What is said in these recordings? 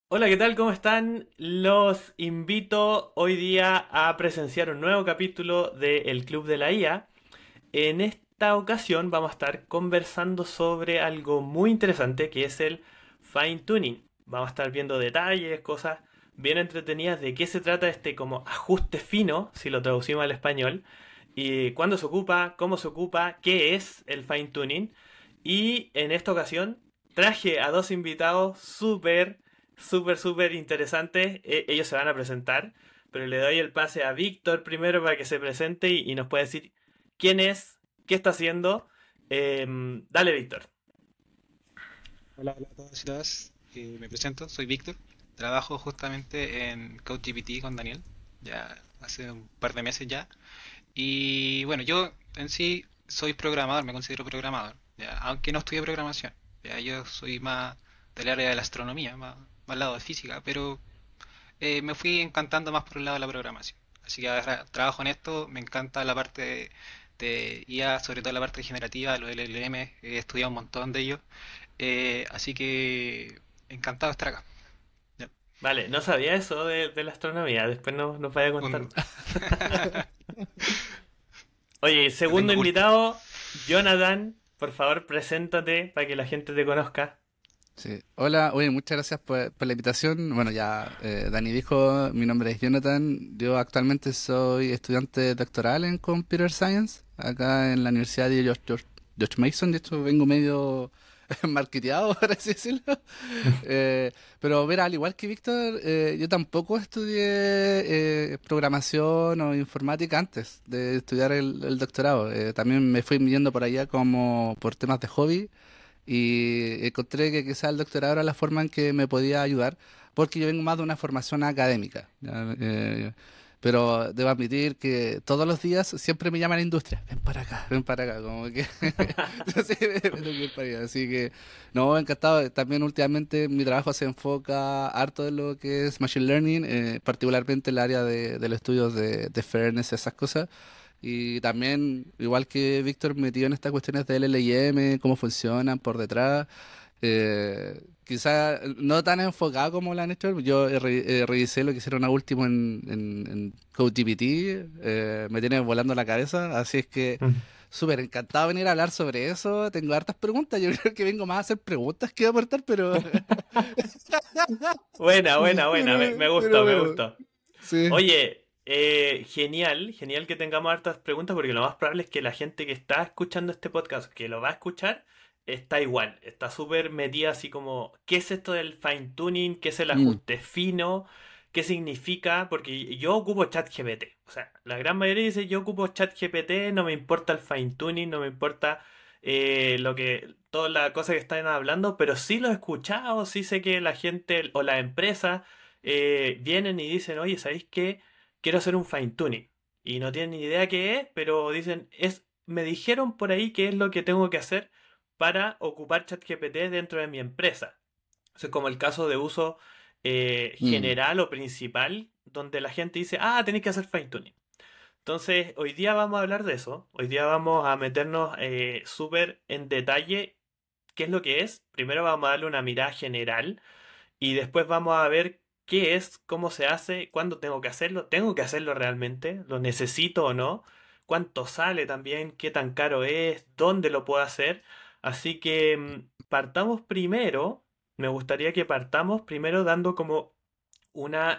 Hola, ¿qué tal? ¿Cómo están? Los invito hoy día a presenciar un nuevo capítulo de El Club de la IA. En esta ocasión vamos a estar conversando sobre algo muy interesante que es el fine tuning. Vamos a estar viendo detalles, cosas bien entretenidas de qué se trata este como ajuste fino, si lo traducimos al español, y cuándo se ocupa, cómo se ocupa, qué es el fine tuning. Y en esta ocasión traje a dos invitados súper interesantes. Ellos se van a presentar, pero le doy el pase a Víctor primero para que se presente y nos pueda decir quién es, qué está haciendo. Dale, Víctor. Hola, hola a todos y todas. Me presento, soy Víctor. Trabajo justamente en CodeGPT con Daniel, ya hace un par de meses ya. Y bueno, yo en sí soy programador, me considero programador, ya, aunque no estudié programación. Ya, yo soy más del área de la astronomía, más al lado de física, pero me fui encantando más por el lado de la programación. Así que ahora trabajo en esto, me encanta la parte de IA, sobre todo la parte generativa, los LLM, he estudiado un montón de ellos. Así que encantado de estar acá. Ya. Vale, no sabía eso de la astronomía, después nos vaya a contar Un- más. Oye, Te segundo tengo invitado, Jonathan, por favor, preséntate para que la gente te conozca. Sí. Hola, oye, muchas gracias por la invitación. Bueno, ya Dani dijo, mi nombre es Jonathan. Yo actualmente soy estudiante doctoral en Computer Science, acá en la Universidad de George Mason. De hecho, vengo medio marketeado, por así decirlo. Pero mira, al igual que Víctor, yo tampoco estudié programación o informática antes de estudiar el doctorado. También me fui yendo por allá como por temas de hobby. Y encontré que quizás el doctorado era la forma en que me podía ayudar, porque yo vengo más de una formación académica. ¿Ya? Pero debo admitir que todos los días siempre me llama la industria, ven para acá, como que sí, me tengo que ir para allá. Así que, no, encantado. También últimamente mi trabajo se enfoca harto en lo que es Machine Learning, particularmente en el área de los estudios de fairness, esas cosas. Y también, igual que Víctor, metido en estas cuestiones de LLM, cómo funcionan por detrás. Quizá no tan enfocado como lo han hecho. Yo revisé lo que hicieron a último en CodeGPT. Me tiene volando la cabeza. Así es que súper encantado de venir a hablar sobre eso. Tengo hartas preguntas. Yo creo que vengo más a hacer preguntas que a aportar, pero... Buena, me gustó, pero me bueno, gustó. sí. Oye, genial que tengamos hartas preguntas porque lo más probable es que la gente que está escuchando este podcast, que lo va a escuchar, está igual, está súper metida así como, ¿qué es esto del fine tuning? ¿Qué es el Mm, ajuste fino? ¿Qué significa? Porque yo ocupo ChatGPT. O sea, la gran mayoría dice yo ocupo ChatGPT, no me importa el fine tuning, no me importa toda la cosa que están hablando, pero sí lo he escuchado, sí sé que la gente o la empresa vienen y dicen, oye, ¿sabéis qué? Quiero hacer un fine tuning. Y no tienen ni idea qué es, pero dicen, me dijeron por ahí qué es lo que tengo que hacer para ocupar ChatGPT dentro de mi empresa. Eso es como el caso de uso mm. general o principal, donde la gente dice, ah, tenéis que hacer fine tuning. Entonces, hoy día vamos a hablar de eso. Hoy día vamos a meternos súper en detalle qué es lo que es. Primero vamos a darle una mirada general y después vamos a ver qué es, cómo se hace, cuándo tengo que hacerlo realmente, lo necesito o no, cuánto sale también, qué tan caro es, dónde lo puedo hacer. Así que partamos primero, me gustaría que partamos primero dando como una,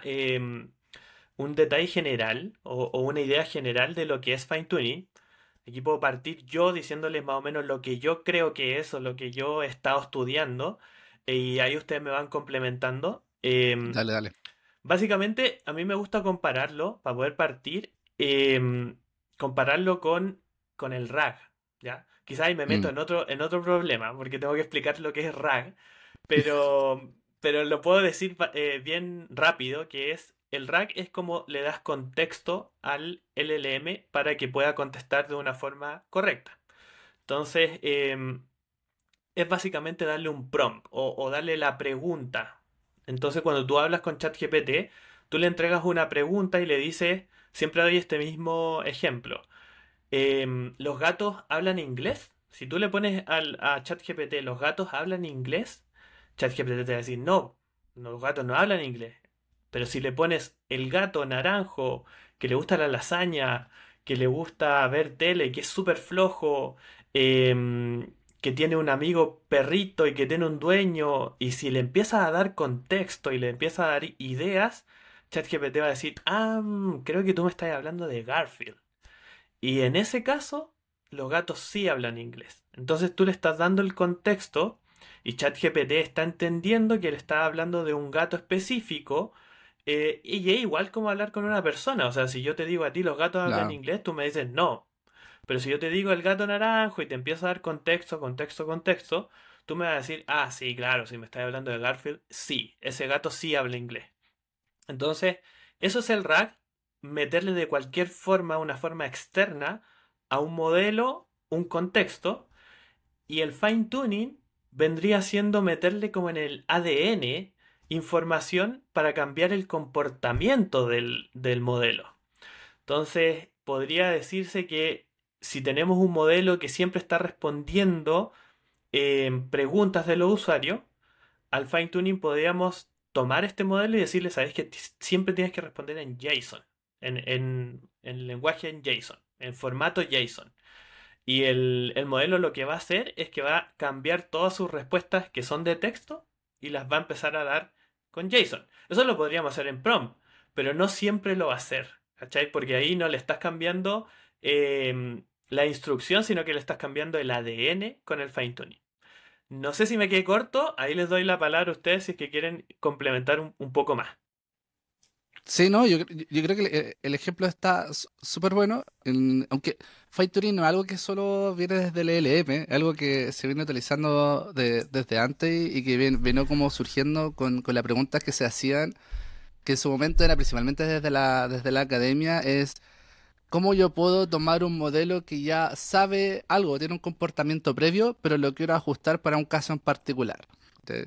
un detalle general o una idea general de lo que es fine tuning. Aquí puedo partir yo diciéndoles más o menos lo que yo creo que es o lo que yo he estado estudiando y ahí ustedes me van complementando. Dale, dale. Básicamente, a mí me gusta compararlo, para poder partir, compararlo con el RAG, ¿ya? Quizás ahí me meto Mm. en otro problema, porque tengo que explicar lo que es RAG, pero lo puedo decir bien rápido, que es, el RAG es como le das contexto al LLM para que pueda contestar de una forma correcta. Entonces, es básicamente darle un prompt o darle la pregunta. Entonces, cuando tú hablas con ChatGPT, tú le entregas una pregunta y le dices, siempre doy este mismo ejemplo. ¿Los gatos hablan inglés? Si tú le pones a ChatGPT, ¿los gatos hablan inglés? ChatGPT te va a decir no. Los gatos no hablan inglés. Pero si le pones el gato naranjo, que le gusta la lasaña, que le gusta ver tele, que es súper flojo, que tiene un amigo perrito y que tiene un dueño, y si le empiezas a dar contexto y le empiezas a dar ideas, ChatGPT va a decir, creo que tú me estás hablando de Garfield. Y en ese caso, los gatos sí hablan inglés. Entonces tú le estás dando el contexto y ChatGPT está entendiendo que le está hablando de un gato específico. Y es igual como hablar con una persona. O sea, si yo te digo a ti los gatos hablan Claro. inglés, tú me dices no. Pero si yo te digo el gato naranjo y te empiezo a dar contexto, contexto, contexto, tú me vas a decir, ah, sí, claro, si me estás hablando de Garfield, sí, ese gato sí habla inglés. Entonces, eso es el RAG, meterle de cualquier forma, una forma externa, a un modelo, un contexto, y el fine tuning vendría siendo meterle como en el ADN información para cambiar el comportamiento del modelo. Entonces, podría decirse que si tenemos un modelo que siempre está respondiendo preguntas de los usuarios, al fine tuning podríamos tomar este modelo y decirle, sabes que siempre tienes que responder en JSON, en lenguaje en JSON, en formato JSON. Y el modelo lo que va a hacer es que va a cambiar todas sus respuestas que son de texto y las va a empezar a dar con JSON. Eso lo podríamos hacer en prompt, pero no siempre lo va a hacer, ¿cachai? Porque ahí no le estás cambiando la instrucción, sino que le estás cambiando el ADN con el fine tuning. No sé si me quedé corto, ahí les doy la palabra a ustedes si es que quieren complementar un poco más. Sí, no, yo creo que el ejemplo está súper bueno, aunque Factory no es algo que solo viene desde el ELM, es algo que se viene utilizando desde antes y que vino como surgiendo con las preguntas que se hacían, que en su momento era principalmente desde la academia, es cómo yo puedo tomar un modelo que ya sabe algo, tiene un comportamiento previo, pero lo quiero ajustar para un caso en particular. ¿Sí?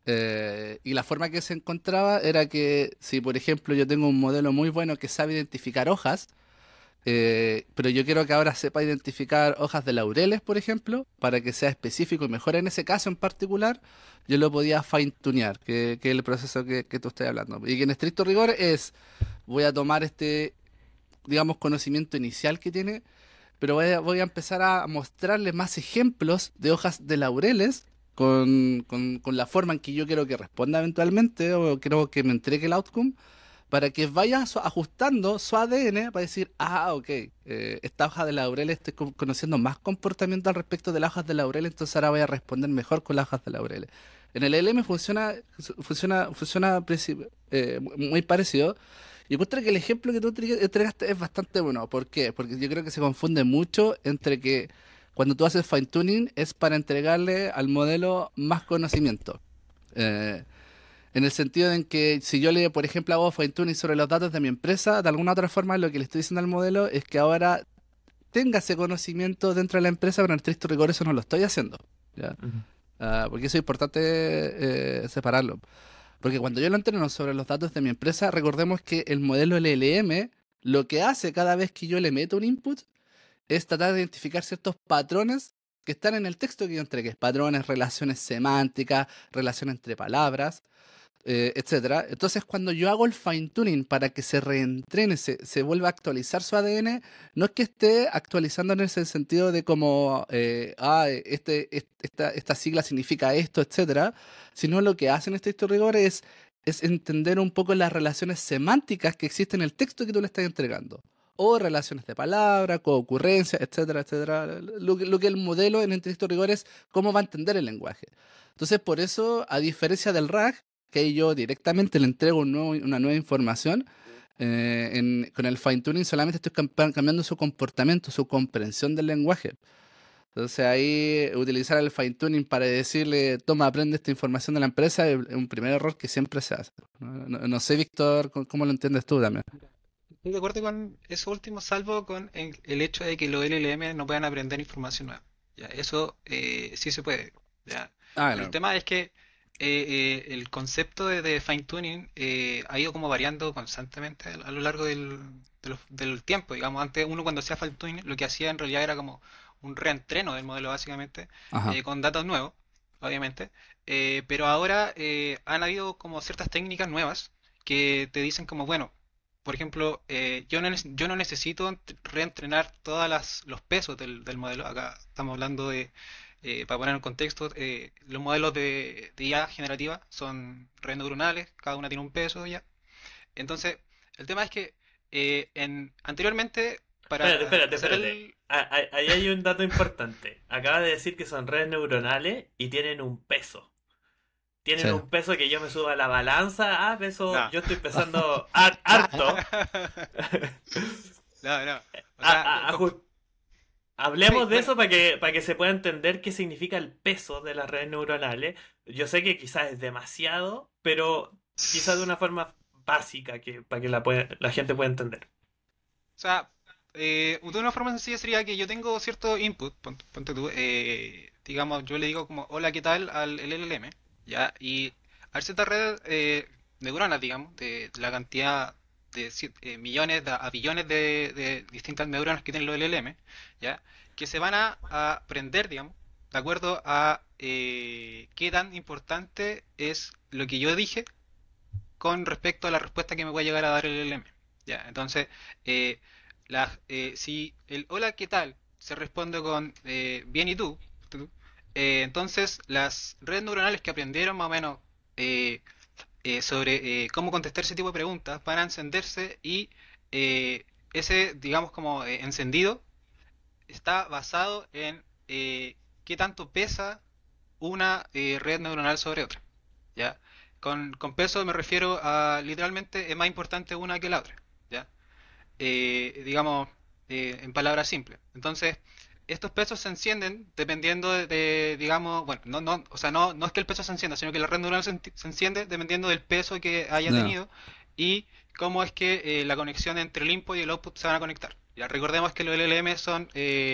Y la forma que se encontraba era que si, por ejemplo, yo tengo un modelo muy bueno que sabe identificar hojas, pero yo quiero que ahora sepa identificar hojas de laureles, por ejemplo, para que sea específico y mejor en ese caso en particular, yo lo podía fine-tunear, que es el proceso que tú estás hablando. Y que en estricto rigor es, voy a tomar este, digamos, conocimiento inicial que tiene, pero voy a empezar a mostrarle más ejemplos de hojas de laureles con la forma en que yo quiero que responda eventualmente o quiero que me entregue el outcome para que vaya ajustando su ADN para decir, ok, esta hoja de laurel estoy conociendo más comportamiento al respecto de las hojas de laurel, entonces ahora voy a responder mejor con las hojas de laurel. En el LM funciona muy parecido. Y encuentro que el ejemplo que tú entregaste es bastante bueno. ¿Por qué? Porque yo creo que se confunde mucho entre que cuando tú haces fine tuning es para entregarle al modelo más conocimiento. Eh, en el sentido en que si yo le, por ejemplo, hago fine tuning sobre los datos de mi empresa, de alguna otra forma lo que le estoy diciendo al modelo es que ahora tenga ese conocimiento dentro de la empresa, pero en estricto rigor eso no lo estoy haciendo. ¿Ya? Ujú. Porque eso es importante separarlo. Porque cuando yo lo entreno sobre los datos de mi empresa, recordemos que el modelo LLM lo que hace cada vez que yo le meto un input es tratar de identificar ciertos patrones que están en el texto que yo entregué. Patrones, relaciones semánticas, relaciones entre palabras, etcétera. Entonces, cuando yo hago el fine tuning para que se reentrene, se vuelva a actualizar su ADN, no es que esté actualizando en ese sentido de como, esta sigla significa esto, etcétera, sino lo que hace en estricto rigor es entender un poco las relaciones semánticas que existen en el texto que tú le estás entregando. O relaciones de palabra, concurrencia, etcétera, etcétera. Lo que el modelo en estricto rigor es cómo va a entender el lenguaje. Entonces, por eso, a diferencia del RAG, que yo directamente le entrego una nueva información. Con el fine tuning solamente estoy cambiando su comportamiento, su comprensión del lenguaje. Entonces ahí utilizar el fine tuning para decirle, toma, aprende esta información de la empresa es un primer error que siempre se hace. No sé, Víctor, ¿cómo lo entiendes tú también? Estoy de acuerdo con eso último, salvo con el hecho de que los LLM no puedan aprender información nueva. Ya, eso sí se puede. Ya. El Claro. tema es que el concepto de fine tuning ha ido como variando constantemente a lo largo del tiempo. Digamos, antes uno cuando hacía fine tuning lo que hacía en realidad era como un reentreno del modelo básicamente Ajá. con datos nuevos. obviamente. Pero ahora han habido como ciertas técnicas nuevas que te dicen como, bueno, por ejemplo, yo no necesito reentrenar todos los pesos del modelo. Acá estamos hablando de, para poner en contexto, los modelos de IA generativa son redes neuronales, cada una tiene un peso ya. Entonces, el tema es que anteriormente Espérate, para espérate, hacer espérate. Ahí hay un dato importante. Acabas de decir que son redes neuronales y tienen un peso. Tienen Sí. un peso que yo me subo a la balanza. Ah, peso, No. yo estoy pesando harto. No, no. O A- sea, a- aju- sí, Hablemos de bueno, eso para que se pueda entender qué significa el peso de las redes neuronales. Yo sé que quizás es demasiado, pero quizás de una forma básica para que la gente pueda entender. o sea, de una forma sencilla sería que yo tengo cierto input, ponte tú, digamos, yo le digo como, hola, ¿qué tal? Al LLM, ¿ya? Y a cierta red neuronas, digamos, de la cantidad de millones a billones de distintas neuronas que tienen los LLM, ¿ya? Que se van a aprender, digamos, de acuerdo a qué tan importante es lo que yo dije con respecto a la respuesta que me va a llegar a dar el LLM. Ya, entonces, eh, si el hola, ¿qué tal? Se responde con bien y tú, entonces las redes neuronales que aprendieron más o menos eh, sobre cómo contestar ese tipo de preguntas van a encenderse y ese, digamos, como encendido está basado en qué tanto pesa una red neuronal sobre otra. ¿Ya? Con peso me refiero a literalmente es más importante una que la otra. ¿Ya? Digamos, en palabras simples. Entonces, estos pesos se encienden dependiendo digamos, bueno, o sea, no es que el peso se encienda, sino que la red neuronal se enciende dependiendo del peso que haya No. tenido y cómo es que la conexión entre el input y el output se van a conectar. Ya recordemos que los LLM son,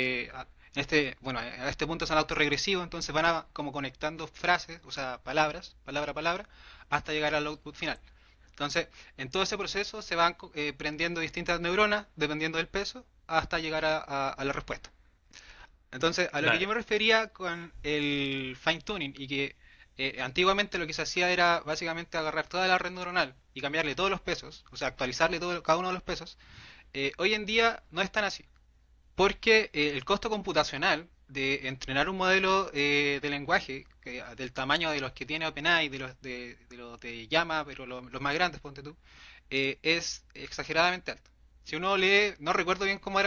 bueno, a este punto son autorregresivos, entonces van a como conectando frases, o sea, palabras, palabra a palabra, hasta llegar al output final. Entonces, en todo ese proceso se van prendiendo distintas neuronas, dependiendo del peso, hasta llegar a la respuesta. Entonces, a lo que yo Dale. me refería con el fine tuning y que antiguamente lo que se hacía era básicamente agarrar toda la red neuronal y cambiarle todos los pesos, o sea, actualizarle cada uno de los pesos, hoy en día no es tan así. Porque el costo computacional de entrenar un modelo de lenguaje del tamaño de los que tiene OpenAI, de Llama, pero los más grandes, ponte tú, es exageradamente alto. Si uno lee, no recuerdo bien cómo era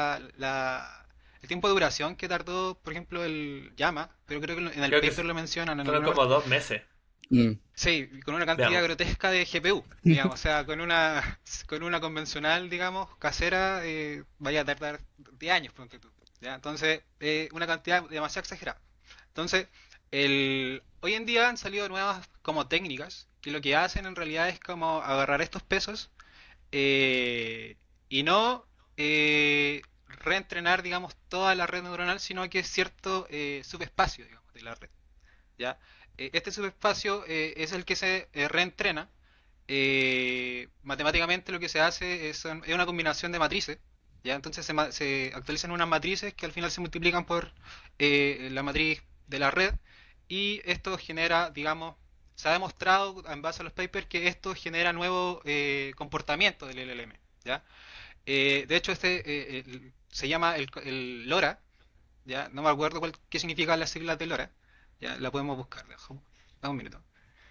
el tiempo de duración que tardó, por ejemplo, el Llama, pero creo que en el Creo que paper lo mencionan en fueron alguna como parte. 2 meses. Mm. Sí, con una cantidad Veamos. grotesca de GPU, digamos, o sea, con una convencional, digamos, casera, vaya a tardar de años, ponte tú, ¿ya? Entonces, una cantidad demasiado exagerada. Entonces, hoy en día han salido nuevas como técnicas que lo que hacen en realidad es como agarrar estos pesos eh, y no reentrenar, digamos, toda la red neuronal, sino que cierto subespacio, digamos, de la red. ¿Ya? Este subespacio es el que se reentrena. Matemáticamente lo que se hace es una combinación de matrices. ¿Ya? Entonces se actualizan unas matrices que al final se multiplican por la matriz de la red y esto genera, digamos, se ha demostrado en base a los papers que esto genera nuevo comportamiento del LLM. ¿Ya? De hecho, se llama el LoRa, ¿ya? No me acuerdo qué significan las siglas de LoRa. Ya la podemos buscar, dame un minuto.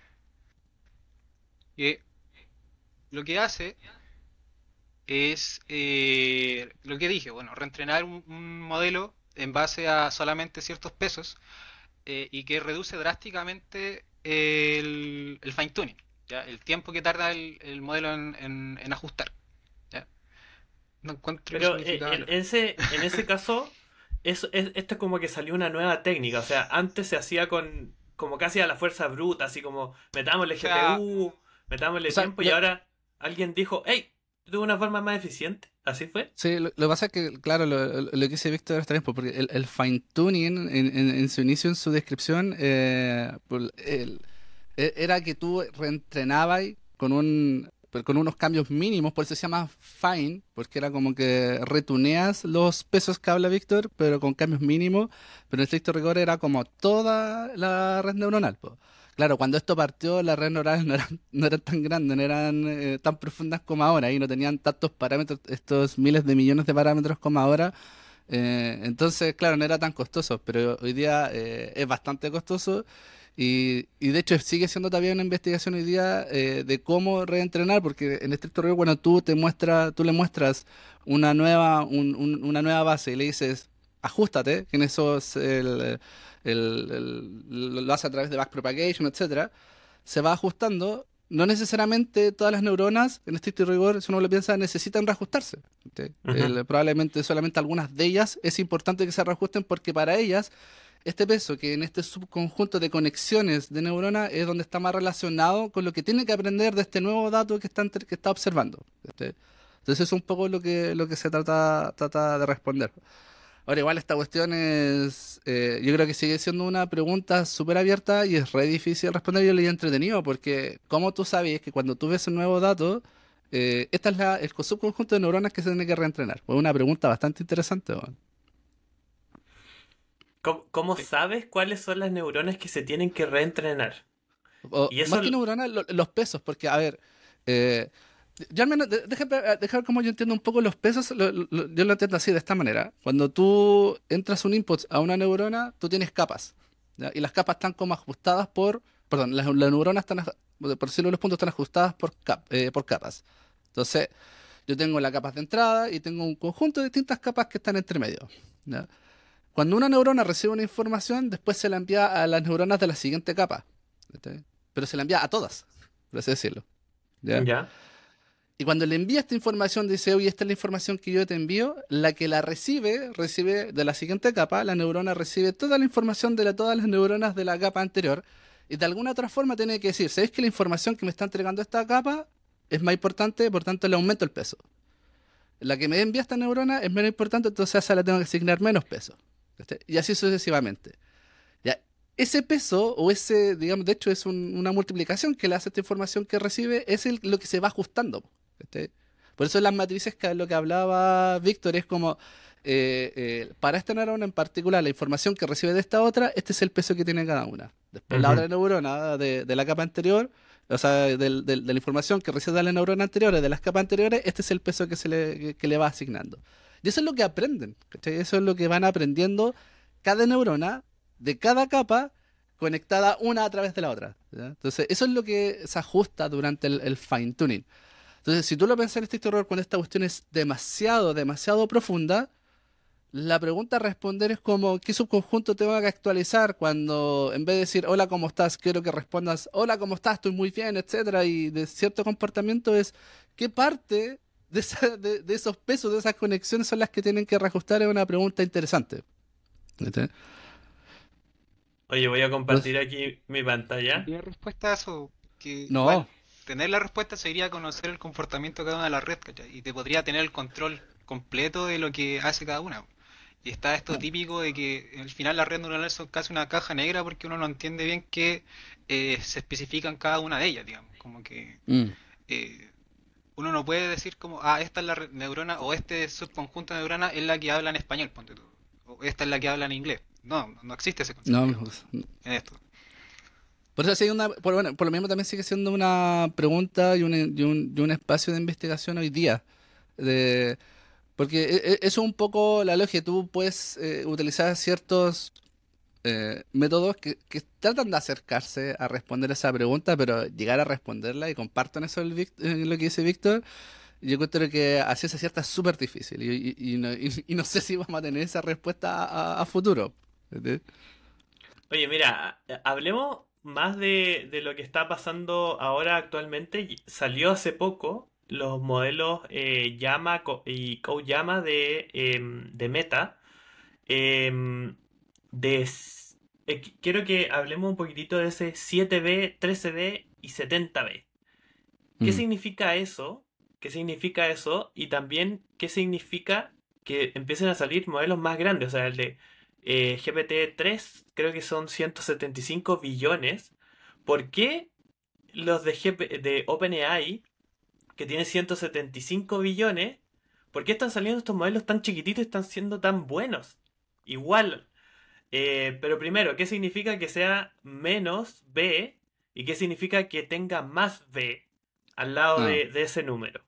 Y lo que hace es lo que dije, bueno, reentrenar un modelo en base a solamente ciertos pesos y que reduce drásticamente el fine tuning, ¿ya? El tiempo que tarda el modelo en ajustar. ¿Ya? No encuentro qué Pero significaba lo. en ese caso, esto es como que salió una nueva técnica. O sea, antes se hacía como casi a la fuerza bruta, así como O metámosle sea, GPU, O metámosle sea, tiempo, y ahora alguien dijo, hey, tuve una forma más eficiente. ¿Así fue? sí, lo que pasa es que, claro, lo que dice Víctor está bien, pues, porque el fine tuning en su inicio, en su descripción, era que tú reentrenabas con un, pero con unos cambios mínimos, por eso se llama fine, porque era como que retuneas los pesos que habla Víctor, pero con cambios mínimos, pero en estricto rigor era como toda la red neuronal, po. Claro, cuando esto partió, las redes neurales no eran tan grandes, no eran tan profundas como ahora, y no tenían tantos parámetros, estos miles de millones de parámetros como ahora. Entonces, claro, no era tan costoso, pero hoy día es bastante costoso y de hecho sigue siendo todavía una investigación hoy día de cómo reentrenar, porque en estricto rigor, bueno, tú le muestras una nueva base y le dices, ajustate, que en eso es lo hace a través de backpropagation, etcétera, se va ajustando. No necesariamente todas las neuronas, en estricto rigor, si uno lo piensa, necesitan reajustarse. ¿Sí? Ujú. Probablemente solamente algunas de ellas es importante que se reajusten porque para ellas este peso que en este subconjunto de conexiones de neuronas es donde está más relacionado con lo que tiene que aprender de este nuevo dato que está observando. ¿Sí? Entonces es un poco lo que se trata de responder. Ahora, igual esta cuestión es, yo creo que sigue siendo una pregunta súper abierta y es re difícil responder. Yo le he entretenido porque, ¿cómo tú sabes que cuando tú ves un nuevo dato, esta es el subconjunto de neuronas que se tiene que reentrenar? Pues una pregunta bastante interesante, weón. ¿Cómo Sí. sabes cuáles son las neuronas que se tienen que reentrenar? Y Más eso, que neuronas, los pesos, porque, a ver, eh, yo al menos, dejar como yo entiendo un poco los pesos, yo lo entiendo así, de esta manera. Cuando tú entras un input a una neurona, tú tienes capas, ¿ya? Y las capas están como ajustadas perdón, las neuronas están, por decirlo los puntos, están ajustadas por capas. Entonces, yo tengo las capas de entrada y tengo un conjunto de distintas capas que están entre medio, ¿ya? Cuando una neurona recibe una información, después se la envía a las neuronas de la siguiente capa, ¿cachai? Pero se la envía a todas, por así decirlo, ¿ya? ya. Y cuando le envía esta información, dice, oye, esta es la información que yo te envío, la que la recibe de la siguiente capa, la neurona recibe toda la información de todas las neuronas de la capa anterior, y de alguna otra forma tiene que decir, ¿sabéis que la información que me está entregando esta capa es más importante, por tanto le aumento el peso? La que me envía esta neurona es menos importante, entonces a esa le tengo que asignar menos peso. ¿Cachai? Y así sucesivamente. Ya, ese peso, o ese, digamos, de hecho es una multiplicación que le hace esta información que recibe, es lo que se va ajustando. ¿Cachai? Por eso las matrices, que lo que hablaba Víctor, es como, para esta neurona en particular, la información que recibe de esta otra, este es el peso que tiene cada una. Después la otra Ujú. neurona de la capa anterior, o sea, de la información que recibe de la neurona anterior, de las capas anteriores, este es el peso que le va asignando. Y eso es lo que aprenden, ¿cachai? Eso es lo que van aprendiendo cada neurona de cada capa conectada una a través de la otra, ¿ya? Entonces, eso es lo que se ajusta durante el fine tuning. Entonces, si tú lo piensas en este error, cuando esta cuestión es demasiado, demasiado profunda, la pregunta a responder es como, ¿qué subconjunto tengo que actualizar cuando en vez de decir, hola, ¿cómo estás? Quiero que respondas, hola, ¿cómo estás? Estoy muy bien, etcétera, y de cierto comportamiento es, ¿qué parte de esos pesos, de esas conexiones son las que tienen que reajustar? Es una pregunta interesante. ¿Entiendes? Oye, voy a Pues, compartir aquí mi ¿Y pantalla. tiene respuesta a eso? Que no. igual, tener la respuesta sería conocer el comportamiento de cada una de las redes, ¿cachai? Y te podría tener el control completo de lo que hace cada una. Y está esto típico de que al final las redes neuronales son casi una caja negra porque uno no entiende bien qué se especifica en cada una de ellas, digamos. Como que Mm. eh, uno no puede decir como, ah, esta es la neurona o este subconjunto de neuronas es la que habla en español, ponte tú. O esta es la que habla en inglés. No, no existe ese concepto, No, digamos, en esto. por eso sí hay bueno, por lo mismo también sigue siendo una pregunta y un espacio de investigación hoy día. De, porque eso es un poco la lógica. Tú puedes utilizar ciertos métodos que tratan de acercarse a responder esa pregunta, pero llegar a responderla, y comparto en eso en lo que dice Víctor, yo creo que a ciencia cierta es súper difícil y no sé si vamos a tener esa respuesta a futuro. ¿Entiendes? Oye, mira, hablemos más de lo que está pasando ahora actualmente. Salió hace poco los modelos Llama y CodeLlamma de Meta. em, quiero que hablemos un poquitito de ese 7B, 13B y 70B. ¿Qué Mm, significa eso? ¿Qué significa eso? Y también, ¿qué significa que empiecen a salir modelos más grandes? O sea, el de GPT-3 creo que son 175 billones. ¿Por qué los de OpenAI que tiene 175 billones, ¿por qué están saliendo estos modelos tan chiquititos y están siendo tan buenos? Igual. Pero primero, ¿qué significa que sea menos B? ¿Y qué significa que tenga más B al lado Ah, de ese número?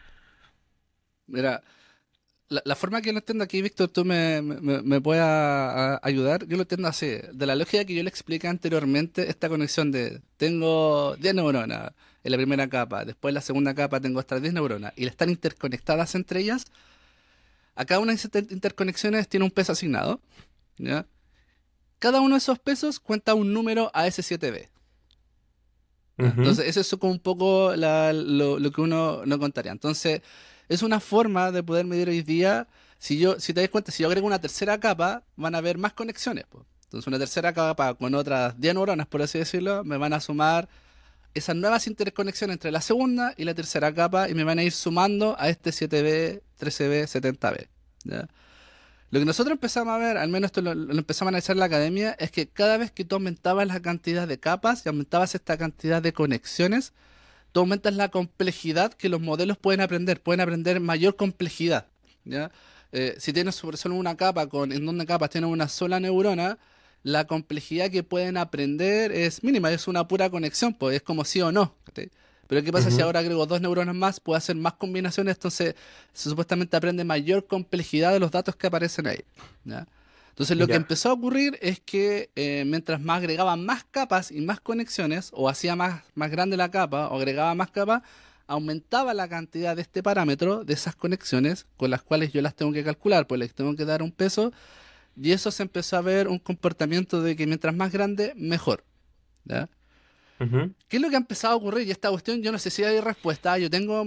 mira, la forma que lo entiendo aquí, Víctor, tú me puedas ayudar. Yo lo entiendo así. De la lógica que yo le expliqué anteriormente, esta conexión de tengo 10 neuronas en la primera capa, después en la segunda capa tengo otras 10 neuronas y están interconectadas entre ellas. A cada una de esas interconexiones tiene un peso asignado, ¿ya? Cada uno de esos pesos cuenta un número AS7B. ¿Ya? Ujú. Entonces, eso es como un poco lo que uno no contaría. Entonces, es una forma de poder medir hoy día. Si te das cuenta, si yo agrego una tercera capa, van a haber más conexiones, po. Entonces, una tercera capa con otras 10 neuronas, por así decirlo, me van a sumar esas nuevas interconexiones entre la segunda y la tercera capa y me van a ir sumando a este 7B, 13B, 70B. ¿Ya? Lo que nosotros empezamos a ver, al menos esto lo empezamos a analizar en la academia, es que cada vez que tú aumentabas la cantidad de capas y aumentabas esta cantidad de conexiones, tú aumentas la complejidad que los modelos pueden aprender mayor complejidad, ¿ya? Si tienes sobre solo una capa, en donde capas tienes una sola neurona, la complejidad que pueden aprender es mínima, es una pura conexión, pues es como sí o no. ¿Cachai? Pero ¿qué pasa si Ujú. ahora agrego dos neuronas más? Puedo hacer más combinaciones, entonces supuestamente aprende mayor complejidad de los datos que aparecen ahí, ¿ya? Entonces lo que Ya. empezó a ocurrir es que mientras más agregaba más capas y más conexiones, o hacía más grande la capa, o agregaba más capas, aumentaba la cantidad de este parámetro, de esas conexiones, con las cuales yo las tengo que calcular, pues les tengo que dar un peso, y eso se empezó a ver un comportamiento de que mientras más grande, mejor, ¿ya? Ujú. ¿Qué es lo que ha empezado a ocurrir? Y esta cuestión, yo no sé si hay respuesta. Yo tengo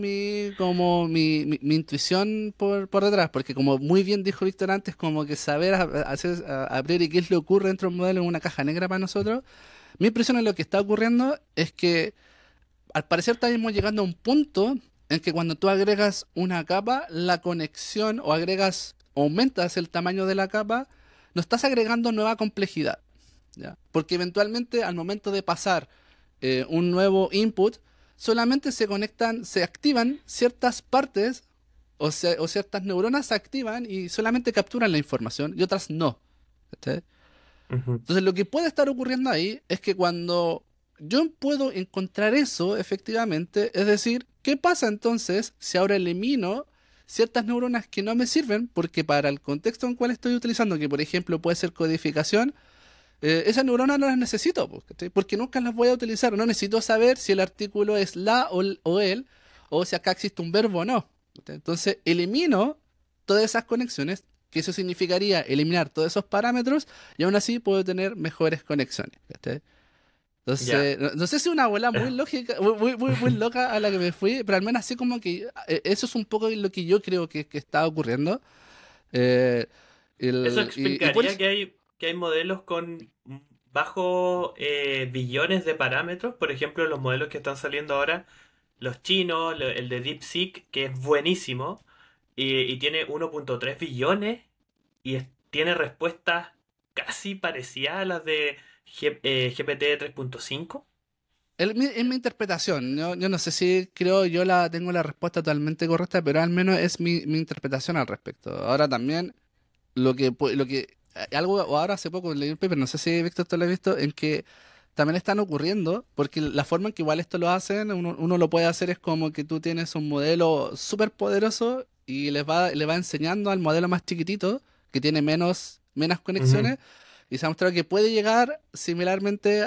mi intuición por detrás, porque como muy bien dijo Víctor antes, como que saber hacer a priori qué es lo que ocurre dentro del modelo en una caja negra para nosotros. Mi impresión en lo que está ocurriendo es que al parecer estamos llegando a un punto en que cuando tú agregas una capa, la conexión o aumentas el tamaño de la capa, no estás agregando nueva complejidad, ¿ya? Porque eventualmente al momento de pasar un nuevo input, solamente se activan ciertas partes o ciertas neuronas se activan y solamente capturan la información y otras no. ¿Cachai? Ujú. Entonces lo que puede estar ocurriendo ahí es que cuando yo puedo encontrar eso efectivamente, es decir, ¿qué pasa entonces si ahora elimino ciertas neuronas que no me sirven? Porque para el contexto en cual estoy utilizando, que por ejemplo puede ser codificación, esas neuronas no las necesito, pues, ¿cachai? Porque nunca las voy a utilizar. No necesito saber si el artículo es la o el, o si acá existe un verbo o no. ¿Cachai? Entonces, elimino todas esas conexiones, que eso significaría eliminar todos esos parámetros, y aún así puedo tener mejores conexiones. ¿Cachai? Ya. Entonces, no sé si es una bola muy lógica, muy loca a la que me fui, pero al menos así como que eso es un poco lo que yo creo que está ocurriendo. Eh, Eso y por explicaría eso. que hay modelos con bajos billones de parámetros. Por ejemplo, los modelos que están saliendo ahora, los chinos, el de DeepSeek, que es buenísimo, y tiene 1.3 billones y tiene respuestas casi parecidas a las de GPT 3.5. Es mi interpretación. Yo no sé si creo yo tengo la respuesta totalmente correcta, pero al menos es mi interpretación al respecto. Ahora también, algo, o ahora hace poco leí un paper, no sé si Víctor tú lo has visto, en que también están ocurriendo, porque la forma en que igual esto lo hacen, uno lo puede hacer es como que tú tienes un modelo súper poderoso y le va enseñando al modelo más chiquitito, que tiene menos Ujú. conexiones, y se ha mostrado que puede llegar similarmente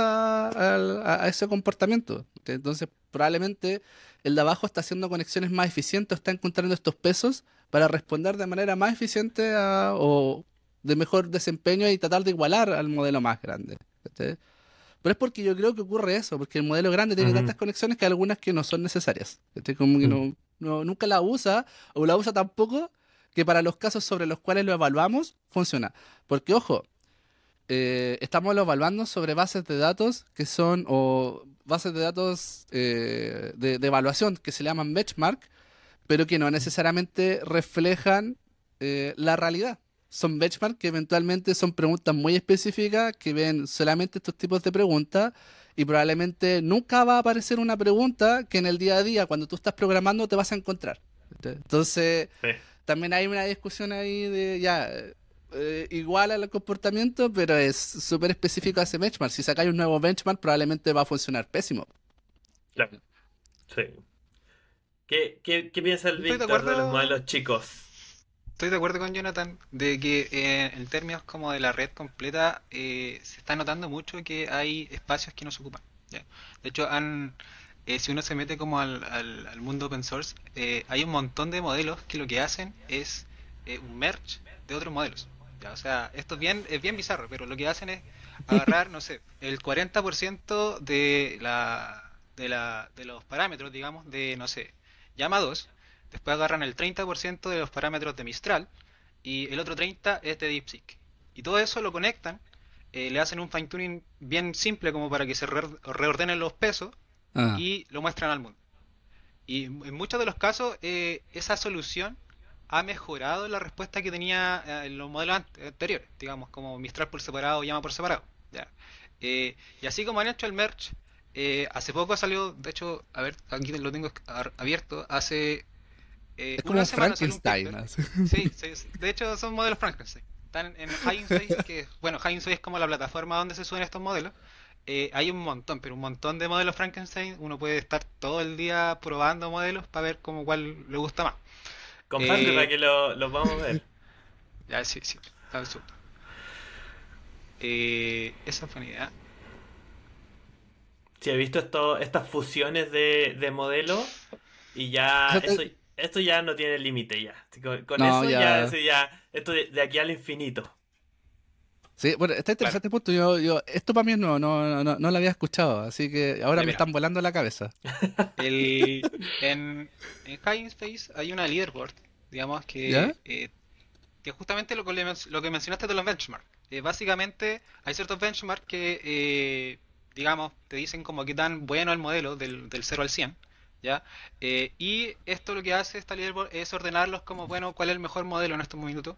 a ese comportamiento. Entonces, probablemente el de abajo está haciendo conexiones más eficientes, está encontrando estos pesos para responder de manera más eficiente o de mejor desempeño y tratar de igualar al modelo más grande. ¿Cachai? Pero es porque yo creo que ocurre eso, porque el modelo grande tiene tantas Ujú. conexiones que hay algunas que no son necesarias. ¿Cachai? Como que Mm. nunca la usa o la usa tan poco que para los casos sobre los cuales lo evaluamos funciona. Porque, ojo, estamos evaluando sobre bases de datos que son, o bases de datos de evaluación que se llaman benchmark, pero que no necesariamente reflejan la realidad. Son benchmark que eventualmente son preguntas muy específicas que ven solamente estos tipos de preguntas y probablemente nunca va a aparecer una pregunta que en el día a día, cuando tú estás programando, te vas a encontrar. Entonces, Sí. también hay una discusión ahí de ya, igual al comportamiento, pero es súper específico a ese benchmark. Si sacáis un nuevo benchmark, probablemente va a funcionar pésimo. Claro. Sí. ¿Qué piensa el Yo estoy de Víctor de los acuerdo, modelos chicos? estoy de acuerdo con Jonathan de que en términos como de la red completa se está notando mucho que hay espacios que no se ocupan. ¿Ya? De hecho, si uno se mete como al mundo open source, hay un montón de modelos que lo que hacen es un merge de otros modelos. ¿Ya? O sea, esto es bien bizarro, pero lo que hacen es agarrar, no sé, el 40% de los parámetros, digamos, de, no sé, llama 2. Después agarran el 30% de los parámetros de Mistral y el otro 30% es de DeepSeek. Y todo eso lo conectan, le hacen un fine tuning bien simple como para que se reordenen los pesos Ah, y lo muestran al mundo. Y en muchos de los casos esa solución ha mejorado la respuesta que tenía en los modelos anteriores, digamos como Mistral por separado o Llama por separado. ¿Ya? Y así como han hecho el merge, hace poco salió, de hecho, a ver, aquí lo tengo abierto, hace es como una un semana salió un Frankenstein, paper. así. Sí, sí, de hecho son modelos Frankenstein. Están en Hugging Face, que bueno, Hugging Face es como la plataforma donde se suben estos modelos. Hay un montón, pero un montón de modelos Frankenstein. Uno puede estar todo el día probando modelos para ver como cuál le gusta más. Comparte para Eh, que lo podamos ver. ya, sí, sí, está el segundo. Esa fue una idea. Sí, he visto estas fusiones de modelos y ya Eso te- esto ya no tiene límite ya. Con No, eso ya, ya. sí, ya esto de aquí al infinito. Sí, bueno, está Claro, interesante el punto. Esto para mí no lo había escuchado, así que ahora ya me mira. están volando la cabeza. El, en Hugging Face hay una leaderboard, digamos, ¿Ya? que justamente lo que mencionaste de los benchmarks. Básicamente hay ciertos benchmarks que, digamos, te dicen como que tan bueno el modelo del 0 al 100, ¿ya? Y esto lo que hace esta leaderboard es ordenarlos como, bueno, cuál es el mejor modelo en estos minutos.